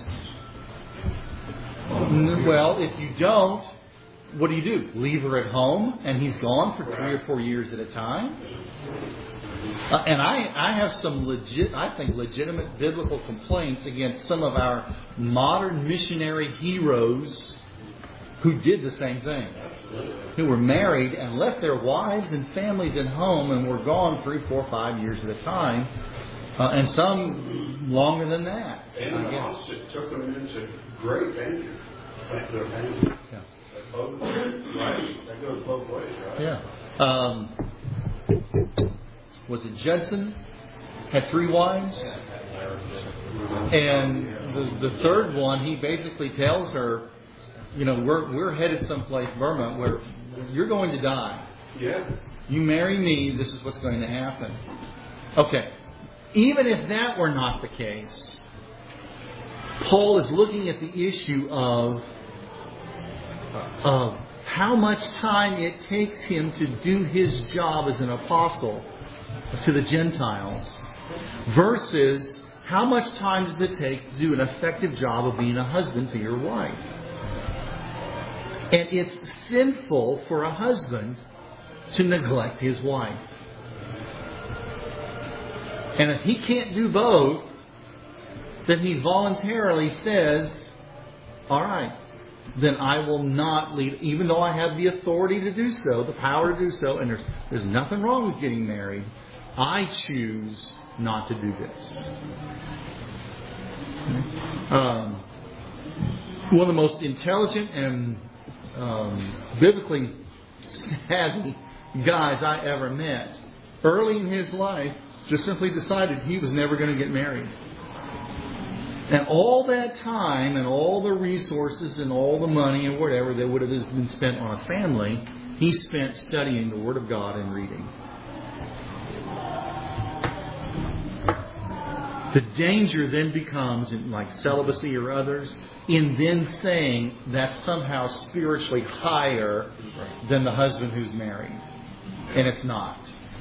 Well, if you don't, what do you do? Leave her at home, and he's gone for three or four years at a time. Uh, and I, I have some legit, I think, legitimate biblical complaints against some of our modern missionary heroes who did the same thing, who were married and left their wives and families at home and were gone three, four, five years at a time, uh, and some longer than that. And the opposite took them into great danger. Like their family. Yeah. Both, right? That goes both ways, right? Yeah. Um, was it Judson? Had three wives? And the, the third one, he basically tells her, you know, we're we're headed someplace, Burma, where you're going to die. Yeah. You marry me, this is what's going to happen. Okay. Even if that were not the case, Paul is looking at the issue of of how much time it takes him to do his job as an apostle to the Gentiles versus how much time does it take to do an effective job of being a husband to your wife. And it's sinful for a husband to neglect his wife. And if he can't do both, then he voluntarily says, all right, then I will not lead, even though I have the authority to do so, the power to do so, and there's, there's nothing wrong with getting married, I choose not to do this. Um, one of the most intelligent and um, biblically savvy guys I ever met, early in his life, just simply decided he was never going to get married. And all that time and all the resources and all the money and whatever that would have been spent on a family, he spent studying the Word of God and reading. The danger then becomes, in like celibacy or others, in then saying that's somehow spiritually higher than the husband who's married. And it's not.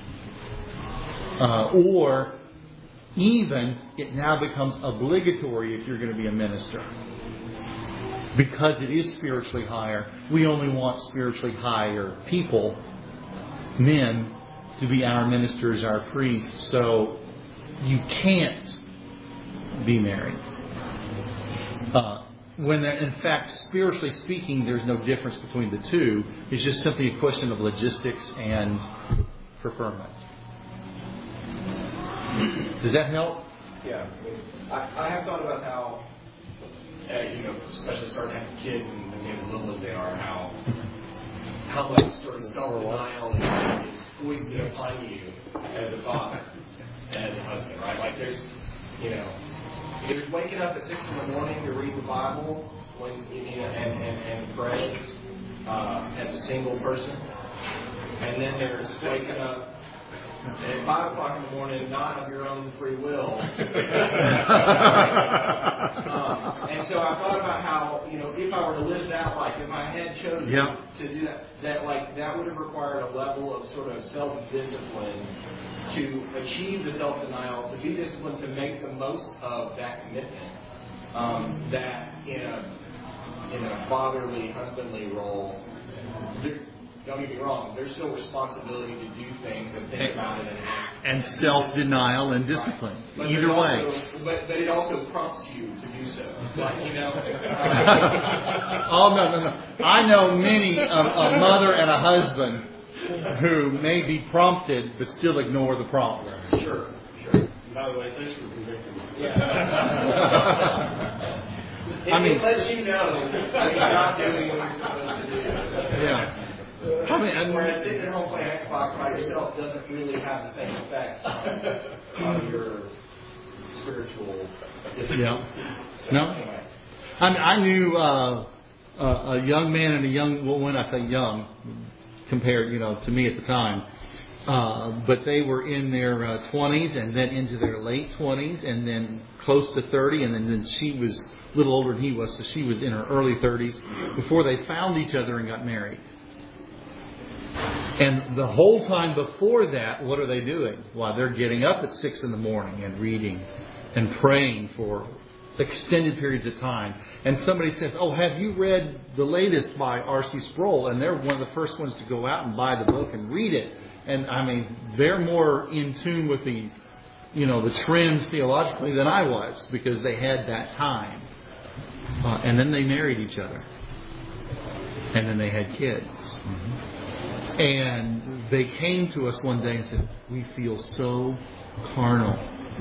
Uh, or even it now becomes obligatory if you're going to be a minister. Because it is spiritually higher, we only want spiritually higher people, men, to be our ministers, our priests. So you can't be married. Uh, when there, in fact, spiritually speaking, there's no difference between the two. It's just simply a question of logistics and preferment. Does that help? Yeah. I, I have thought about how, uh, you know, especially starting to have kids and when they're little as they are, how how much sort of self-denial is foisted upon you as a father and as a husband, right? Like there's, you know, there's waking up at six in the morning to read the Bible when you know, and, and, and pray uh, as a single person. And then there's waking up at five o'clock in the morning, not of your own free will. um, and so I thought about how, you know, if I were to live that life, if I had chosen yeah. to do that, that like that would have required a level of sort of self-discipline to achieve the self-denial, to be disciplined, to make the most of that commitment. Um, that in a in a fatherly, husbandly role. There, Don't get me wrong, there's still responsibility to do things and think about it and act. And self-denial and discipline. Right. Either way. Also, but, but it also prompts you to do so. Like, you know. oh, no, no, no. I know many, a, a mother and a husband who may be prompted but still ignore the prompt. Sure, sure. By the way, thanks for convicting me. Yeah. it, I mean, it lets you know that you're not doing what you're supposed to do. Yeah. I mean, I mean, Whereas sitting at home playing Xbox by yourself doesn't really have the same effect on, on your spiritual discipline. Yeah. No. Anyway. I mean, I knew uh, a, a young man and a young, well, when I say young, compared, you know, to me at the time, uh, but they were in their uh, twenties and then into their late twenties and then close to thirty, and then, then she was a little older than he was, so she was in her early thirties before they found each other and got married. And the whole time before that, what are they doing? Well, they're getting up at six in the morning and reading and praying for extended periods of time. And somebody says, oh, have you read the latest by R C Sproul? And they're one of the first ones to go out and buy the book and read it. And I mean, they're more in tune with the, you know, the trends theologically than I was, because they had that time. Uh, and then they married each other. And then they had kids. Mm-hmm. And they came to us one day and said, we feel so carnal.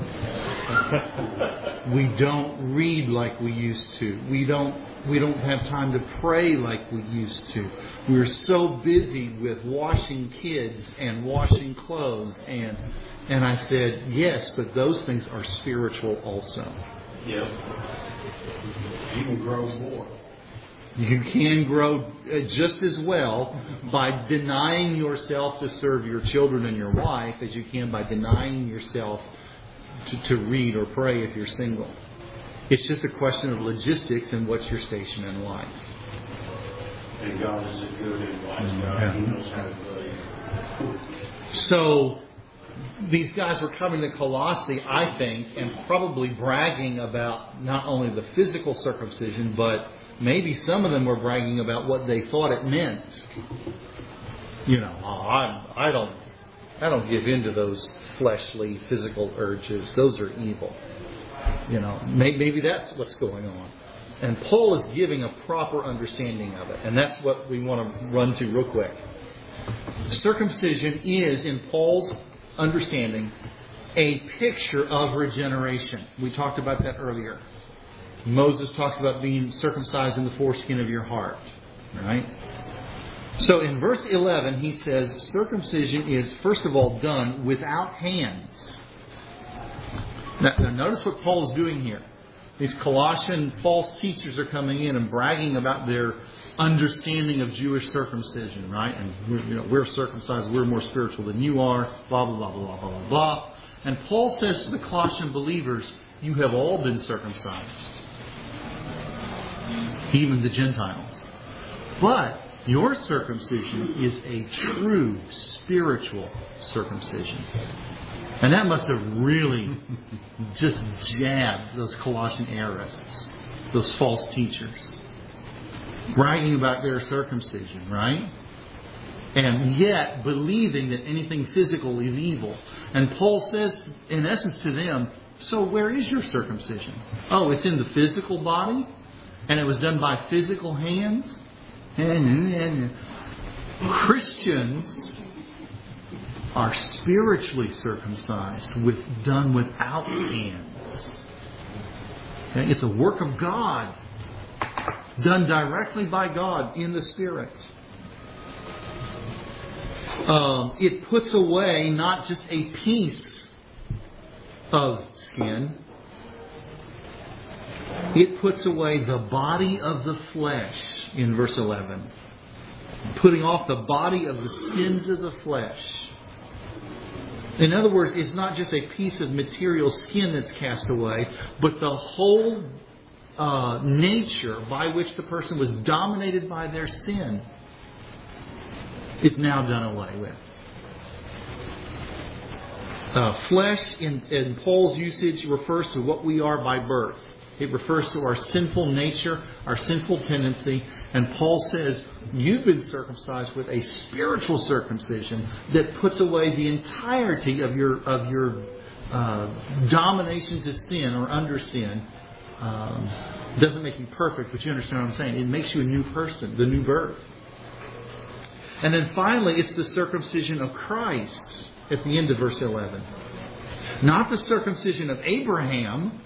We don't read like we used to. We don't we don't have time to pray like we used to. We're so busy with washing kids and washing clothes. And and I said, yes, but those things are spiritual also. Yep. You can grow more. You can grow just as well by denying yourself to serve your children and your wife as you can by denying yourself to, to read or pray if you're single. It's just a question of logistics and what's your station in life. And God is a good and wise God. He knows how to play. So these guys were coming to Colossae, I think, and probably bragging about not only the physical circumcision, but maybe some of them were bragging about what they thought it meant. You know, oh, I, I don't, I don't give in to those fleshly, physical urges. Those are evil. You know, maybe, maybe that's what's going on. And Paul is giving a proper understanding of it, and that's what we want to run to real quick. Circumcision is, in Paul's understanding, a picture of regeneration. We talked about that earlier. Moses talks about being circumcised in the foreskin of your heart. Right? So in verse eleven, he says, circumcision is, first of all, done without hands. Now, now notice what Paul is doing here. These Colossian false teachers are coming in and bragging about their understanding of Jewish circumcision, right? And we're, you know, we're circumcised, we're more spiritual than you are, blah, blah, blah, blah, blah, blah, blah. And Paul says to the Colossian believers, you have all been circumcised. Even the Gentiles. But your circumcision is a true spiritual circumcision. And that must have really just jabbed those Colossian airists, those false teachers, bragging about their circumcision, right? And yet believing that anything physical is evil. And Paul says, in essence, to them, so where is your circumcision? Oh, it's in the physical body? And it was done by physical hands? Christians are spiritually circumcised, with done without hands. Okay? It's a work of God, done directly by God in the Spirit. Um, it puts away not just a piece of skin, it puts away the body of the flesh in verse eleven. Putting off the body of the sins of the flesh. In other words, it's not just a piece of material skin that's cast away, but the whole uh, nature by which the person was dominated by their sin is now done away with. Uh, flesh, in, in Paul's usage, refers to what we are by birth. It refers to our sinful nature, our sinful tendency. And Paul says, you've been circumcised with a spiritual circumcision that puts away the entirety of your of your uh, domination to sin or under sin. Um, doesn't make you perfect, but you understand what I'm saying. It makes you a new person, the new birth. And then finally, it's the circumcision of Christ at the end of verse eleven. Not the circumcision of Abraham,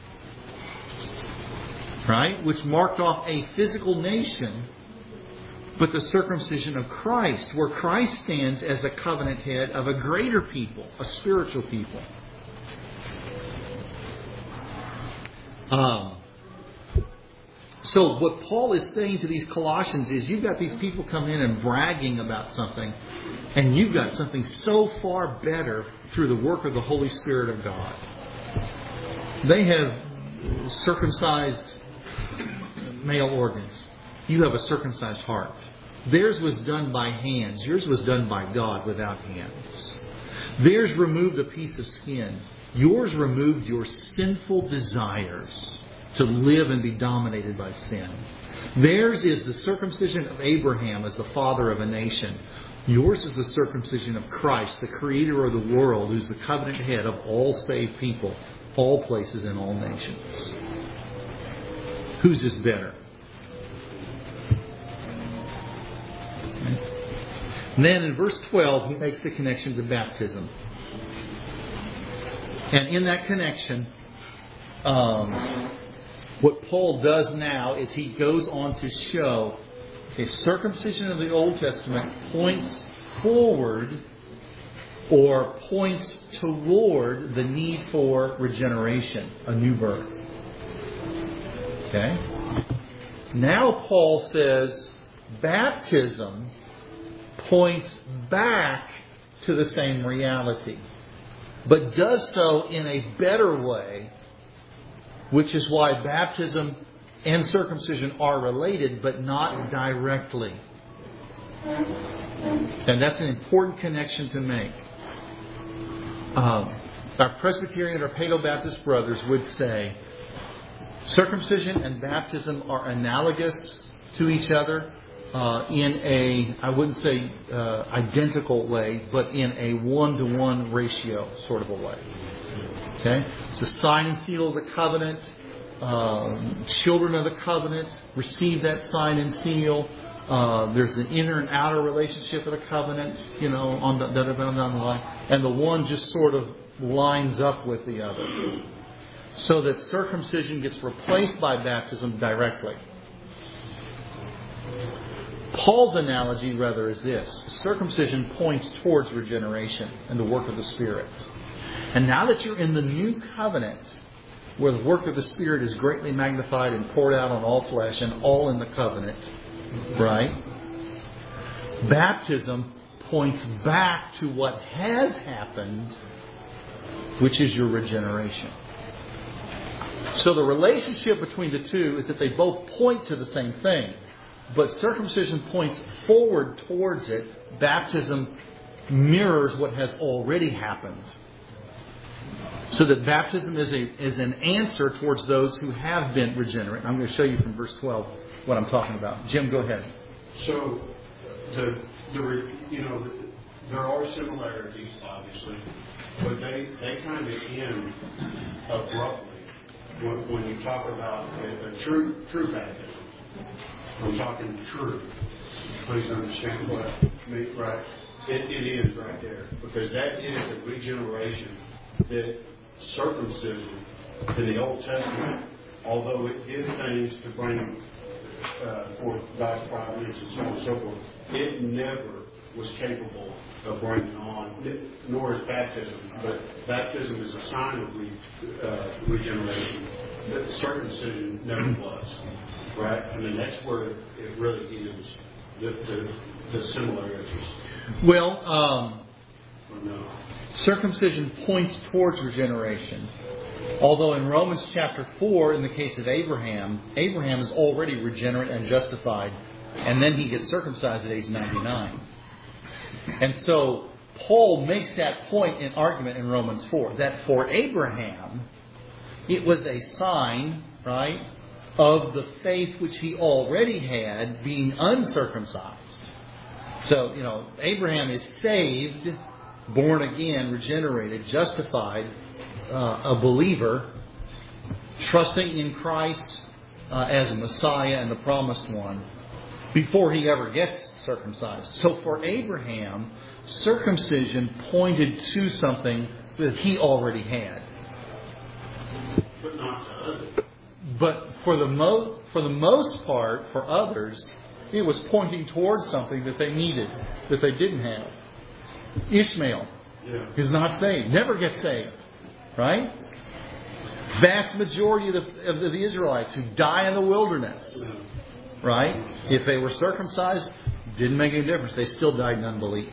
right, which marked off a physical nation, but the circumcision of Christ, where Christ stands as a covenant head of a greater people, a spiritual people. Um, so what Paul is saying to these Colossians is, you've got these people coming in and bragging about something, and you've got something so far better through the work of the Holy Spirit of God. They have circumcised male organs. You have a circumcised heart. Theirs was done by hands. Yours was done by God without hands. Theirs removed a piece of skin. Yours removed your sinful desires to live and be dominated by sin. Theirs is the circumcision of Abraham as the father of a nation. Yours is the circumcision of Christ, the creator of the world, who's the covenant head of all saved people, all places and all nations. Whose is better? And then in verse twelve, he makes the connection to baptism. And in that connection, um, what Paul does now is he goes on to show a circumcision of the Old Testament points forward or points toward the need for regeneration, a new birth. Okay? Now Paul says baptism points back to the same reality, but does so in a better way, which is why baptism and circumcision are related, but not directly. And that's an important connection to make. Um, our Presbyterian or Paedo-Baptist brothers would say circumcision and baptism are analogous to each other uh, in a, I wouldn't say uh, identical way, but in a one-to-one ratio sort of a way. Okay? It's a sign and seal of the covenant. Um, children of the covenant receive that sign and seal. Uh, there's an inner and outer relationship of the covenant, you know, on the, that have been down the line, and the one just sort of lines up with the other, so that circumcision gets replaced by baptism directly. Paul's analogy, rather, is this: circumcision points towards regeneration and the work of the Spirit. And now that you're in the new covenant, where the work of the Spirit is greatly magnified and poured out on all flesh and all in the covenant, right? Baptism points back to what has happened, which is your regeneration. So the relationship between the two is that they both point to the same thing, but circumcision points forward towards it. Baptism mirrors what has already happened. So that baptism is a is an answer towards those who have been regenerate. I'm going to show you from verse twelve what I'm talking about. Jim, go ahead. So, the the you know the, there are similarities, obviously, but they they kind of end abruptly when, when you talk about a, a true true baptism. I'm talking true. Please understand what I mean, right? It, it is right there, because that is the regeneration that circumcision in the Old Testament, although it did things to bring uh, forth God's providence and so on and so forth, it never was capable of bringing on, nor is baptism. But baptism is a sign of re, uh, regeneration. The circumcision never was. Right? I mean, that's where it really is, the, the, the similarities. Well, um, no. Circumcision points towards regeneration. Although in Romans chapter four, in the case of Abraham, Abraham is already regenerate and justified, and then he gets circumcised at age ninety-nine. And so Paul makes that point in argument in Romans four, that for Abraham, it was a sign, right, of the faith which he already had, being uncircumcised. So, you know, Abraham is saved, born again, regenerated, justified, uh, a believer, trusting in Christ uh, as a Messiah and the promised one, before he ever gets circumcised. So for Abraham, circumcision pointed to something that he already had. But not to others. But for the mo- for the most part, for others, it was pointing towards something that they needed, that they didn't have. Ishmael yeah. is not saved, never gets saved, right? Vast majority of the, of the Israelites who die in the wilderness, Yeah. right? If they were circumcised, didn't make any difference. They still died in unbelief.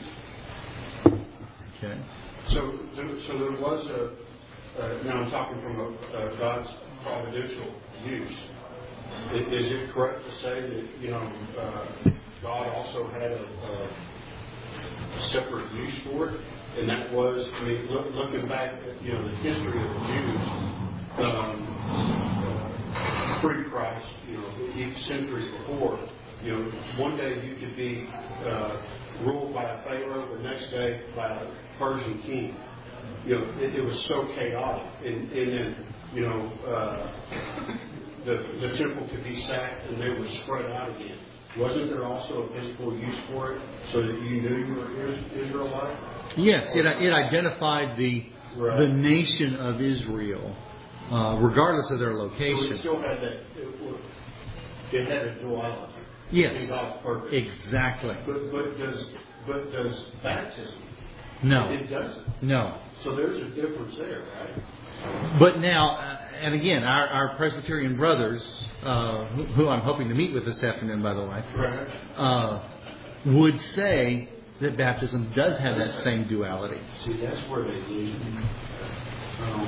Okay. So, so there was a. Uh, now I'm talking from a, uh, God's providential use. Is, is it correct to say that you know uh, God also had a, a separate use for it, and that was, I mean, look, looking back at, you know, the history of the Jews, um, uh, pre-Christ, you know, each century before, you know, one day you could be uh, ruled by a pharaoh, the next day by a Persian king. You know, it, it was so chaotic, and, and then, you know, uh, the the temple could be sacked and they would spread out again. Wasn't there also a physical use for it, so that you knew you were Israelite? Yes, it, it identified the right. the nation of Israel, uh, regardless of their location. So it still had that. It, it had a duality. Yes, in God's purpose. Exactly. But but does but does baptism? No, it doesn't. No. So there's a difference there, right? But now, uh, and again, our, our Presbyterian brothers, uh, who, who I'm hoping to meet with this afternoon, by the way, right. uh, would say that baptism does have that same duality. See, that's where they lose. Um,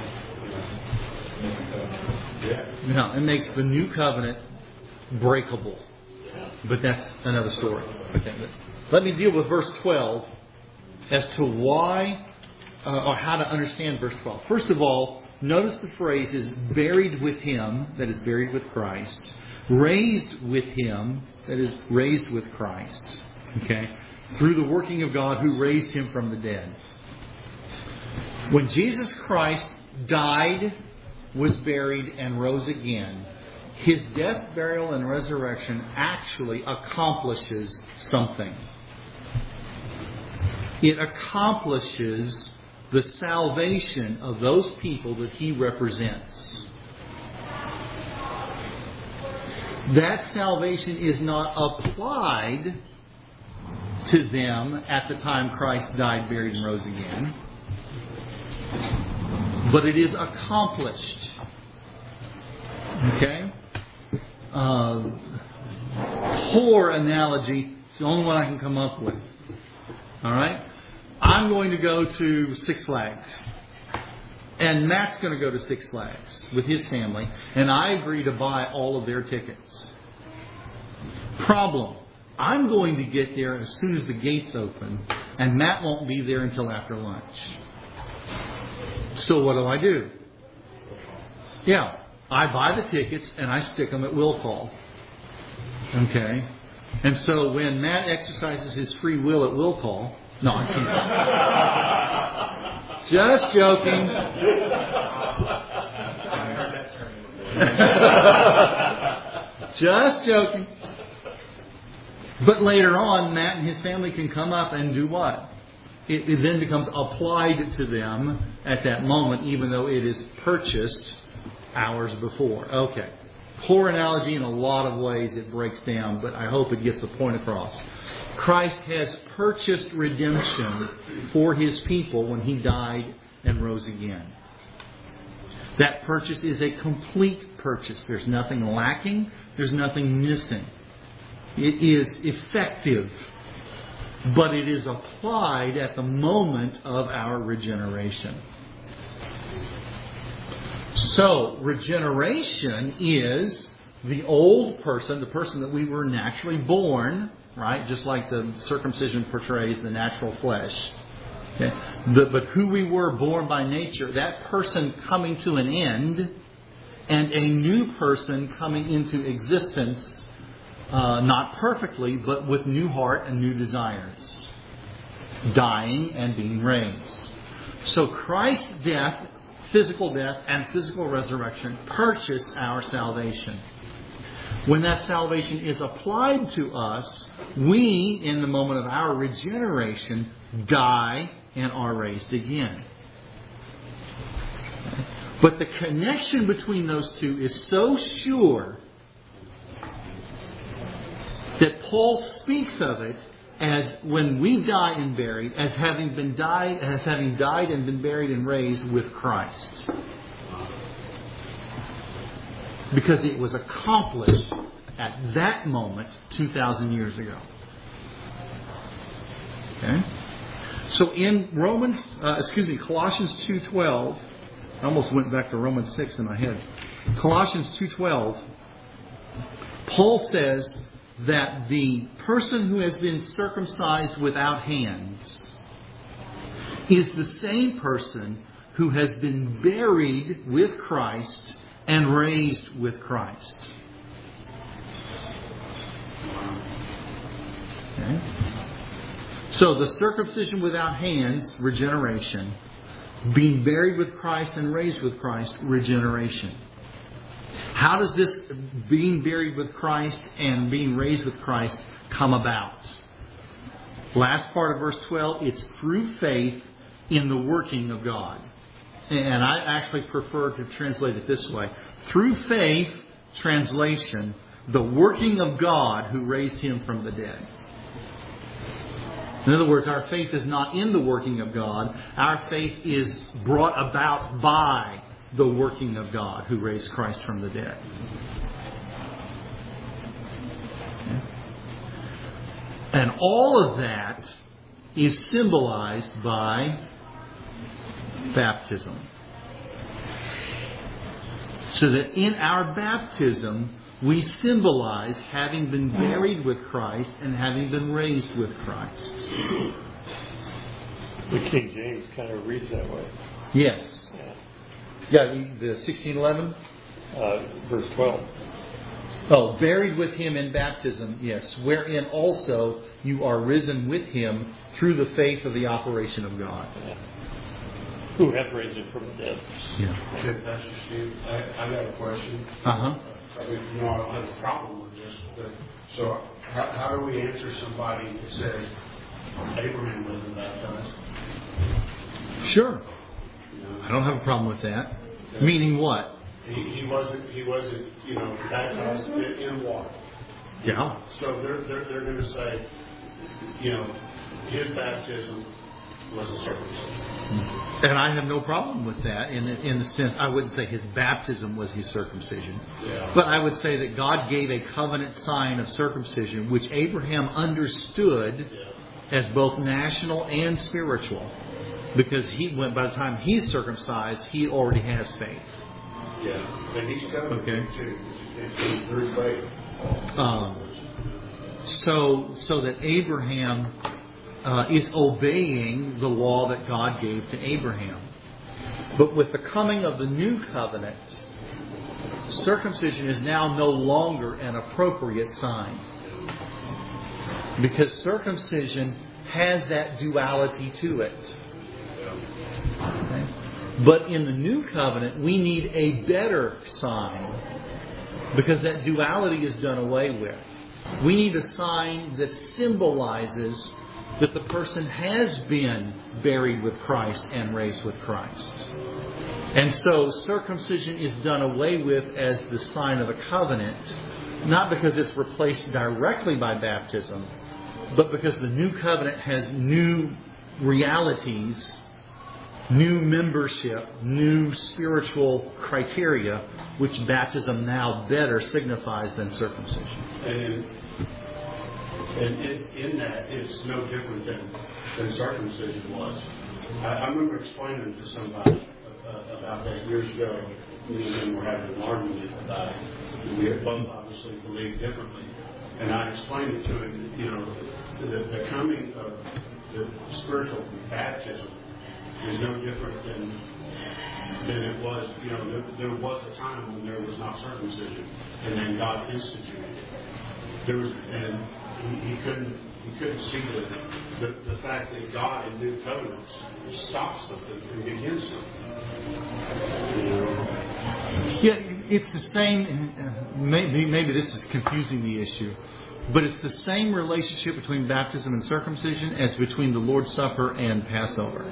yeah. No, it makes the new covenant breakable. But that's another story. Okay. Let me deal with verse twelve as to why uh, or how to understand verse twelve. First of all, notice the phrase is buried with Him, that is buried with Christ, raised with Him, that is raised with Christ. Okay? Through the working of God who raised Him from the dead. When Jesus Christ died, was buried, and rose again, His death, burial, and resurrection actually accomplishes something. It accomplishes the salvation of those people that He represents. That salvation is not applied to them at the time Christ died, buried, and rose again, but it is accomplished. Okay? Uh, poor analogy. It's the only one I can come up with. All right? I'm going to go to Six Flags. And Matt's going to go to Six Flags with his family. And I agree to buy all of their tickets. Problem. I'm going to get there as soon as the gates open. And Matt won't be there until after lunch. So what do I do? Yeah. I buy the tickets and I stick them at will call. Okay? And so when Matt exercises his free will at will call... No, I'm kidding. Just joking. Just joking. But later on, Matt and his family can come up and do what? It, it then becomes applied to them at that moment, even though it is purchased hours before. Okay. Poor analogy in a lot of ways. It breaks down, but I hope it gets the point across. Christ has purchased redemption for His people when He died and rose again. That purchase is a complete purchase. There's nothing lacking. There's nothing missing. It is effective, but it is applied at the moment of our regeneration. So, regeneration is the old person, the person that we were naturally born, right? Just like the circumcision portrays the natural flesh. Okay? The, but who we were born by nature, that person coming to an end, and a new person coming into existence, uh, not perfectly, but with new heart and new desires. Dying and being raised. So Christ's death, physical death and physical resurrection purchase our salvation. When that salvation is applied to us, we, in the moment of our regeneration, die and are raised again. But the connection between those two is so sure that Paul speaks of it as when we die and buried, as having been died, as having died and been buried and raised with Christ. Because it was accomplished at that moment two thousand years ago. Okay? So in Romans, uh, excuse me, Colossians two twelve, I almost went back to Romans six in my head. Colossians two twelve, Paul says that the person who has been circumcised without hands is the same person who has been buried with Christ and raised with Christ. Okay. So the circumcision without hands, regeneration. Being buried with Christ and raised with Christ, regeneration. How does this being buried with Christ and being raised with Christ come about? Last part of verse twelve, it's through faith in the working of God. And I actually prefer to translate it this way. Through faith, translation, the working of God who raised Him from the dead. In other words, our faith is not in the working of God. Our faith is brought about by the working of God who raised Christ from the dead. And all of that is symbolized by baptism. So that in our baptism, we symbolize having been buried with Christ and having been raised with Christ. The King James kind of reads that way. Yes. Yeah, the sixteen eleven? Uh, verse twelve. Oh, buried with Him in baptism, yes. Wherein also you are risen with Him through the faith of the operation of God. Yeah. Who hath raised Him from the dead. Yeah. Okay, Pastor Steve, I, I got a question. Uh-huh. I mean, you know, I don't have a problem with this, but so how, how do we answer somebody that says Abraham wasn't baptized? Sure. You know, I don't have a problem with that. Okay. Meaning what? He, he wasn't, he wasn't, you know, baptized in, in water. Yeah. So they're they're, they're going to say, you know, his baptism was a circumcision. And I have no problem with that in the, in the sense, I wouldn't say his baptism was his circumcision. Yeah. But I would say that God gave a covenant sign of circumcision, which Abraham understood Yeah. as both national and spiritual. Because he went, by the time he's circumcised, he already has faith. Yeah, and he's covered Okay. too. It's, it's through faith. Um, so, so that Abraham uh, is obeying the law that God gave to Abraham. But with the coming of the new covenant, circumcision is now no longer an appropriate sign. Because circumcision has that duality to it. Okay? But in the new covenant, we need a better sign. Because that duality is done away with. We need a sign that symbolizes that the person has been buried with Christ and raised with Christ. And so circumcision is done away with as the sign of the covenant, not because it's replaced directly by baptism, but because the new covenant has new realities, new membership, new spiritual criteria, which baptism now better signifies than circumcision. And in, and in, in that, it's no different than, than circumcision was. I, I remember explaining to somebody uh, about that years ago. Me and him were having an argument about it. We both obviously believed differently. And I explained it to him, you know, the, the coming of the spiritual baptism is no different than than it was. You know, there, there was a time when there was not circumcision, and then God instituted it. There was, and he, he couldn't he couldn't see the, the the fact that God in new covenants stops something and begins something. You know? Yeah, it's the same. Maybe maybe this is confusing the issue. But it's the same relationship between baptism and circumcision as between the Lord's Supper and Passover.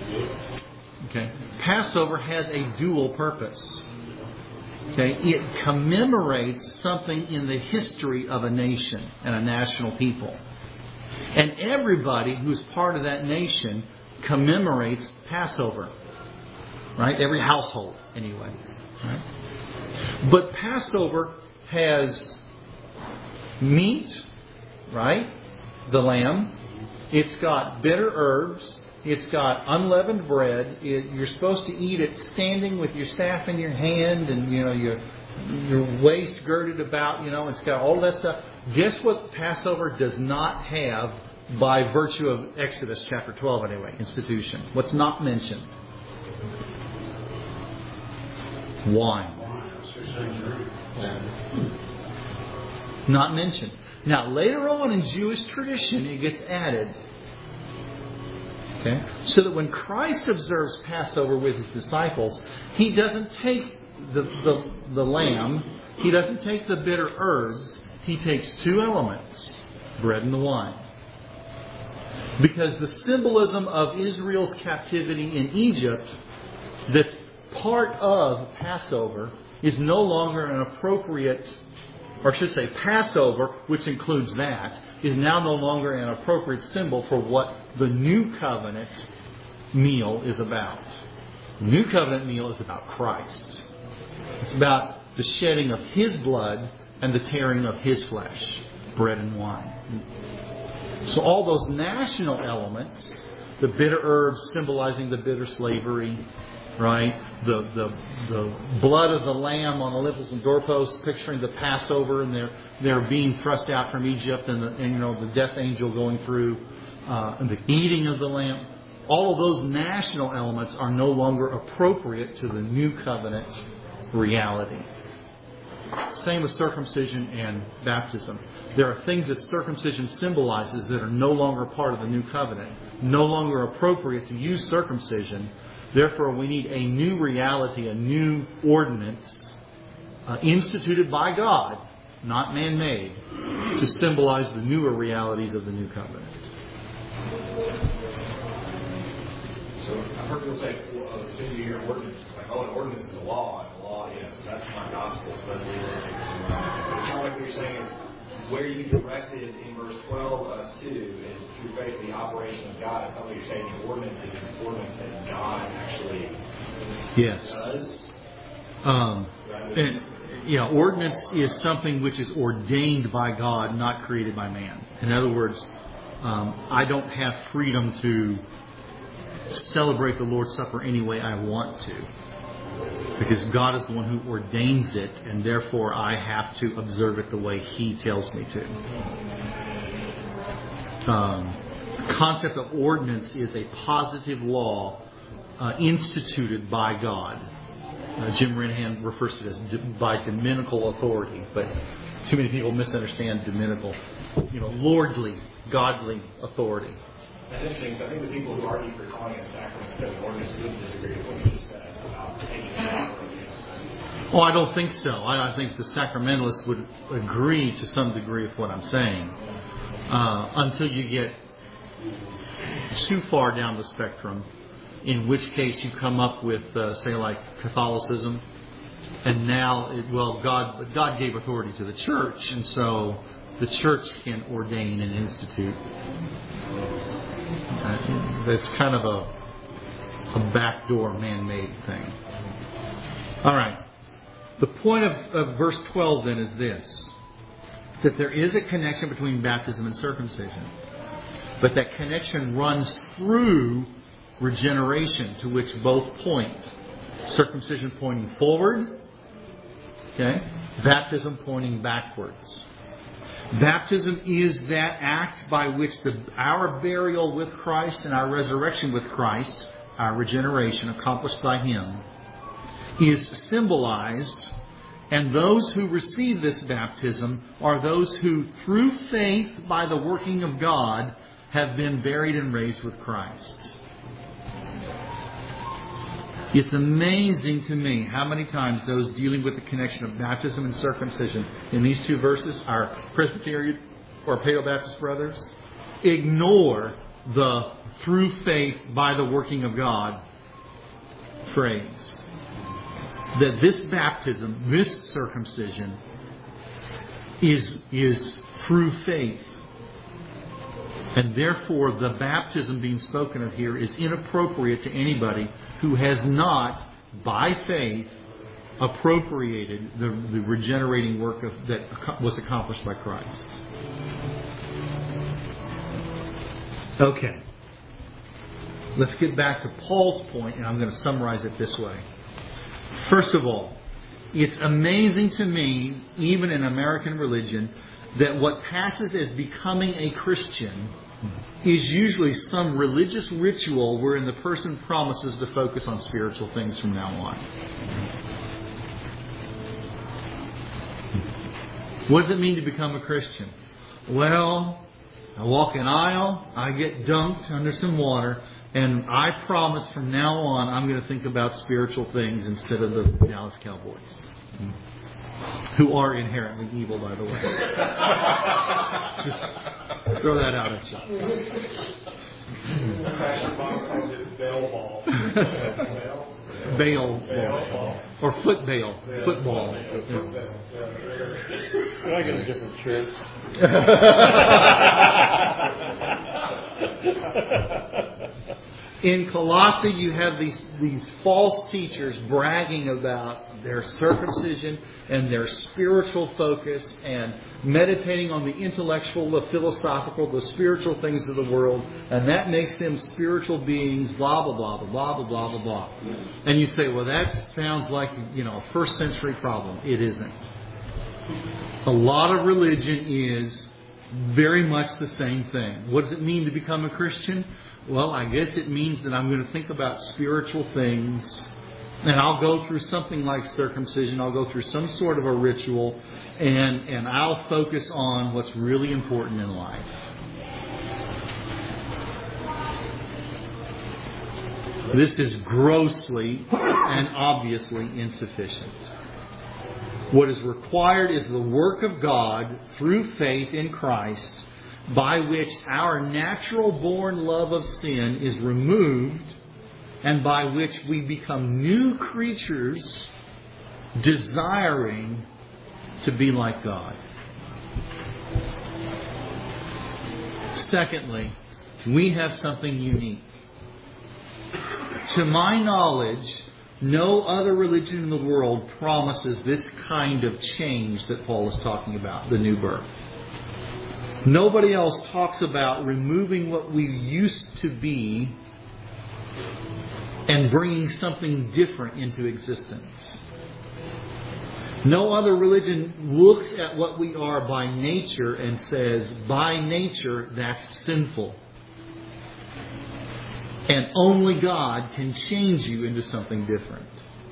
Okay, Passover has a dual purpose. Okay, it commemorates something in the history of a nation and a national people. And everybody who's part of that nation commemorates Passover. Right? Every household, anyway. Right? But Passover has meat, right? The lamb. It's got bitter herbs. It's got unleavened bread. It, you're supposed to eat it standing with your staff in your hand, and you know you're your waist girded about, you know, it's got all that stuff. Guess what Passover does not have by virtue of Exodus chapter twelve anyway, institution? What's not mentioned? Wine. Not mentioned. Now, later on in Jewish tradition, it gets added. Okay? So that when Christ observes Passover with His disciples, He doesn't take the, the, the lamb, He doesn't take the bitter herbs, He takes two elements, bread and the wine. Because the symbolism of Israel's captivity in Egypt that's part of Passover is no longer an appropriate, or I should say Passover, which includes that, is now no longer an appropriate symbol for what the New Covenant meal is about. The New Covenant meal is about Christ. It's about the shedding of His blood and the tearing of His flesh, bread and wine. So all those national elements, the bitter herbs symbolizing the bitter slavery, right? The, the the blood of the lamb on the lintels and doorposts, picturing the Passover, and they're they're being thrust out from Egypt, and, the, and you know the death angel going through, uh, and the eating of the lamb. All of those national elements are no longer appropriate to the new covenant reality. Same with circumcision and baptism. There are things that circumcision symbolizes that are no longer part of the new covenant, no longer appropriate to use circumcision. Therefore, we need a new reality, a new ordinance uh, instituted by God, not man-made, to symbolize the newer realities of the new covenant. So I've heard people say, well, as soon as you hear ordinance, it's like, oh, an ordinance is a law, and a law, you know, so that's not gospel, so that's legalistic. But it's not like what you're saying is where you directed in verse twelve us to is through faith in the operation of God. It sounds like you're saying the ordinance is an ordinance that God actually yes. does. Um, and, you know, ordinance is something which is ordained by God, not created by man. In other words, um, I don't have freedom to celebrate the Lord's Supper any way I want to. Because God is the one who ordains it, and therefore I have to observe it the way He tells me to. Um, the concept of ordinance is a positive law uh, instituted by God. Uh, Jim Rinahan refers to it as d- by dominical authority, but too many people misunderstand dominical. You know, lordly, godly authority. That's interesting. So I think the people who argue for calling it a sacrament instead of an ordinance wouldn't disagree with what you just said about taking it out. Oh, I don't think so. I, I think the sacramentalists would agree to some degree with what I'm saying. Uh, until you get too far down the spectrum, in which case you come up with, uh, say, like Catholicism. And now, it, well, God, God gave authority to the church, and so the church can ordain and institute. Uh, that's kind of a, a backdoor man-made thing. All right. The point of, of verse twelve then is this, that there is a connection between baptism and circumcision, but that connection runs through regeneration, to which both point. Circumcision pointing forward, okay? Baptism pointing backwards. Baptism is that act by which the, our burial with Christ and our resurrection with Christ, our regeneration accomplished by Him, is symbolized, and those who receive this baptism are those who, through faith by the working of God, have been buried and raised with Christ. It's amazing to me how many times those dealing with the connection of baptism and circumcision in these two verses, our Presbyterian or Paleo-Baptist brothers, ignore the through faith by the working of God phrase. That this baptism, this circumcision, is, is through faith. And therefore, the baptism being spoken of here is inappropriate to anybody who has not, by faith, appropriated the, the regenerating work of, that was accomplished by Christ. Okay. Let's get back to Paul's point, and I'm going to summarize it this way. First of all, It's amazing to me, even in American religion, that what passes as becoming a Christian is usually some religious ritual wherein the person promises to focus on spiritual things from now on. What does it mean to become a Christian? Well, I walk an aisle, I get dunked under some water, and I promise from now on I'm going to think about spiritual things instead of the Dallas Cowboys. Who are inherently evil, by the way. Just throw that out at you. Pastor Bob calls it bail ball. Bail ball. Or foot bail. Football. Yeah. Can I get a different shirt? In Colossae, you have these, these false teachers bragging about their circumcision and their spiritual focus and meditating on the intellectual, the philosophical, the spiritual things of the world, and that makes them spiritual beings, blah, blah, blah, blah, blah, blah, blah, blah. And you say, well, that sounds like, you know, a first century problem. It isn't. A lot of religion is very much the same thing. What does it mean to become a Christian? Well, I guess it means that I'm going to think about spiritual things, and I'll go through something like circumcision. I'll go through some sort of a ritual, and, and I'll focus on what's really important in life. This is grossly and obviously insufficient. What is required is the work of God through faith in Christ, by which our natural-born love of sin is removed, and by which we become new creatures desiring to be like God. Secondly, we have something unique. To my knowledge, no other religion in the world promises this kind of change that Paul is talking about, the new birth. Nobody else talks about removing what we used to be and bringing something different into existence. No other religion looks at what we are by nature and says, by nature, that's sinful. And only God can change you into something different.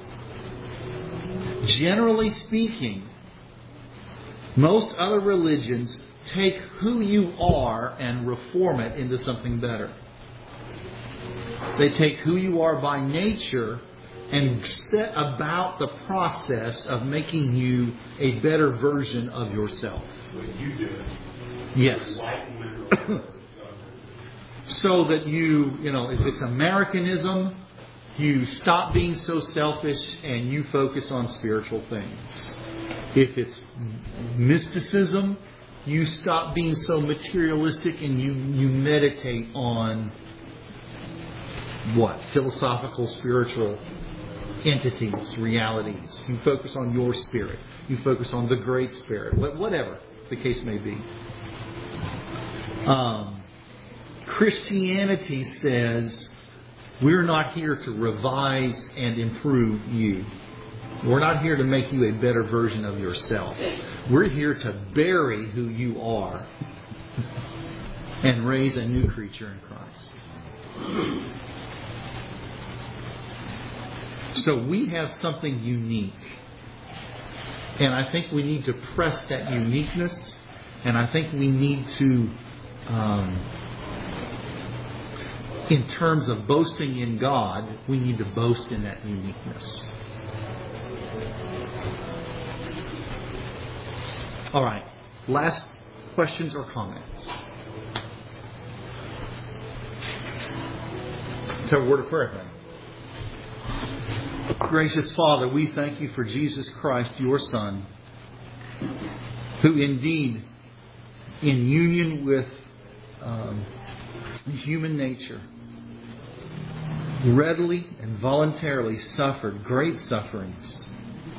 Generally speaking, most other religions take who you are and reform it into something better. They take who you are by nature and set about the process of making you a better version of yourself. You do it. Yes. So that you, you know, if it's Americanism, you stop being so selfish and you focus on spiritual things. If it's mysticism, you stop being so materialistic and you, you meditate on what? Philosophical, spiritual entities, realities. You focus on your spirit. You focus on the Great Spirit. Whatever the case may be. Um, Christianity says we're not here to revise and improve you. We're not here to make you a better version of yourself. We're here to bury who you are and raise a new creature in Christ. So we have something unique. And I think we need to press that uniqueness. And I think we need to, um, in terms of boasting in God, we need to boast in that uniqueness. All right. Last questions or comments? Let's have a word of prayer then. Gracious Father, we thank you for Jesus Christ, your Son, who indeed, in union with um, human nature, readily and voluntarily suffered great sufferings,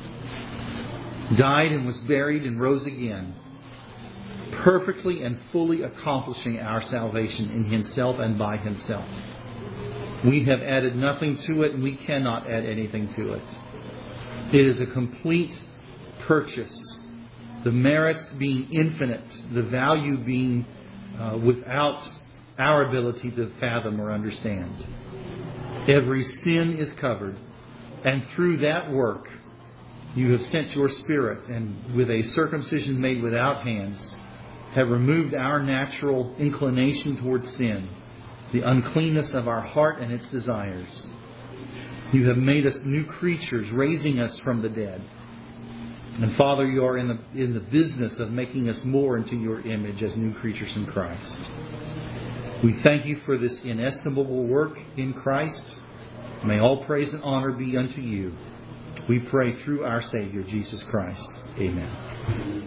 died and was buried and rose again, perfectly and fully accomplishing our salvation in Himself and by Himself. We have added nothing to it, and we cannot add anything to it. It is a complete purchase. The merits being infinite, the value being uh, without our ability to fathom or understand. Every sin is covered, and through that work, you have sent your Spirit, and with a circumcision made without hands, have removed our natural inclination towards sin, the uncleanness of our heart and its desires. You have made us new creatures, raising us from the dead. And Father, you are in the, in the business of making us more into your image as new creatures in Christ. We thank you for this inestimable work in Christ. May all praise and honor be unto you. We pray through our Savior, Jesus Christ. Amen.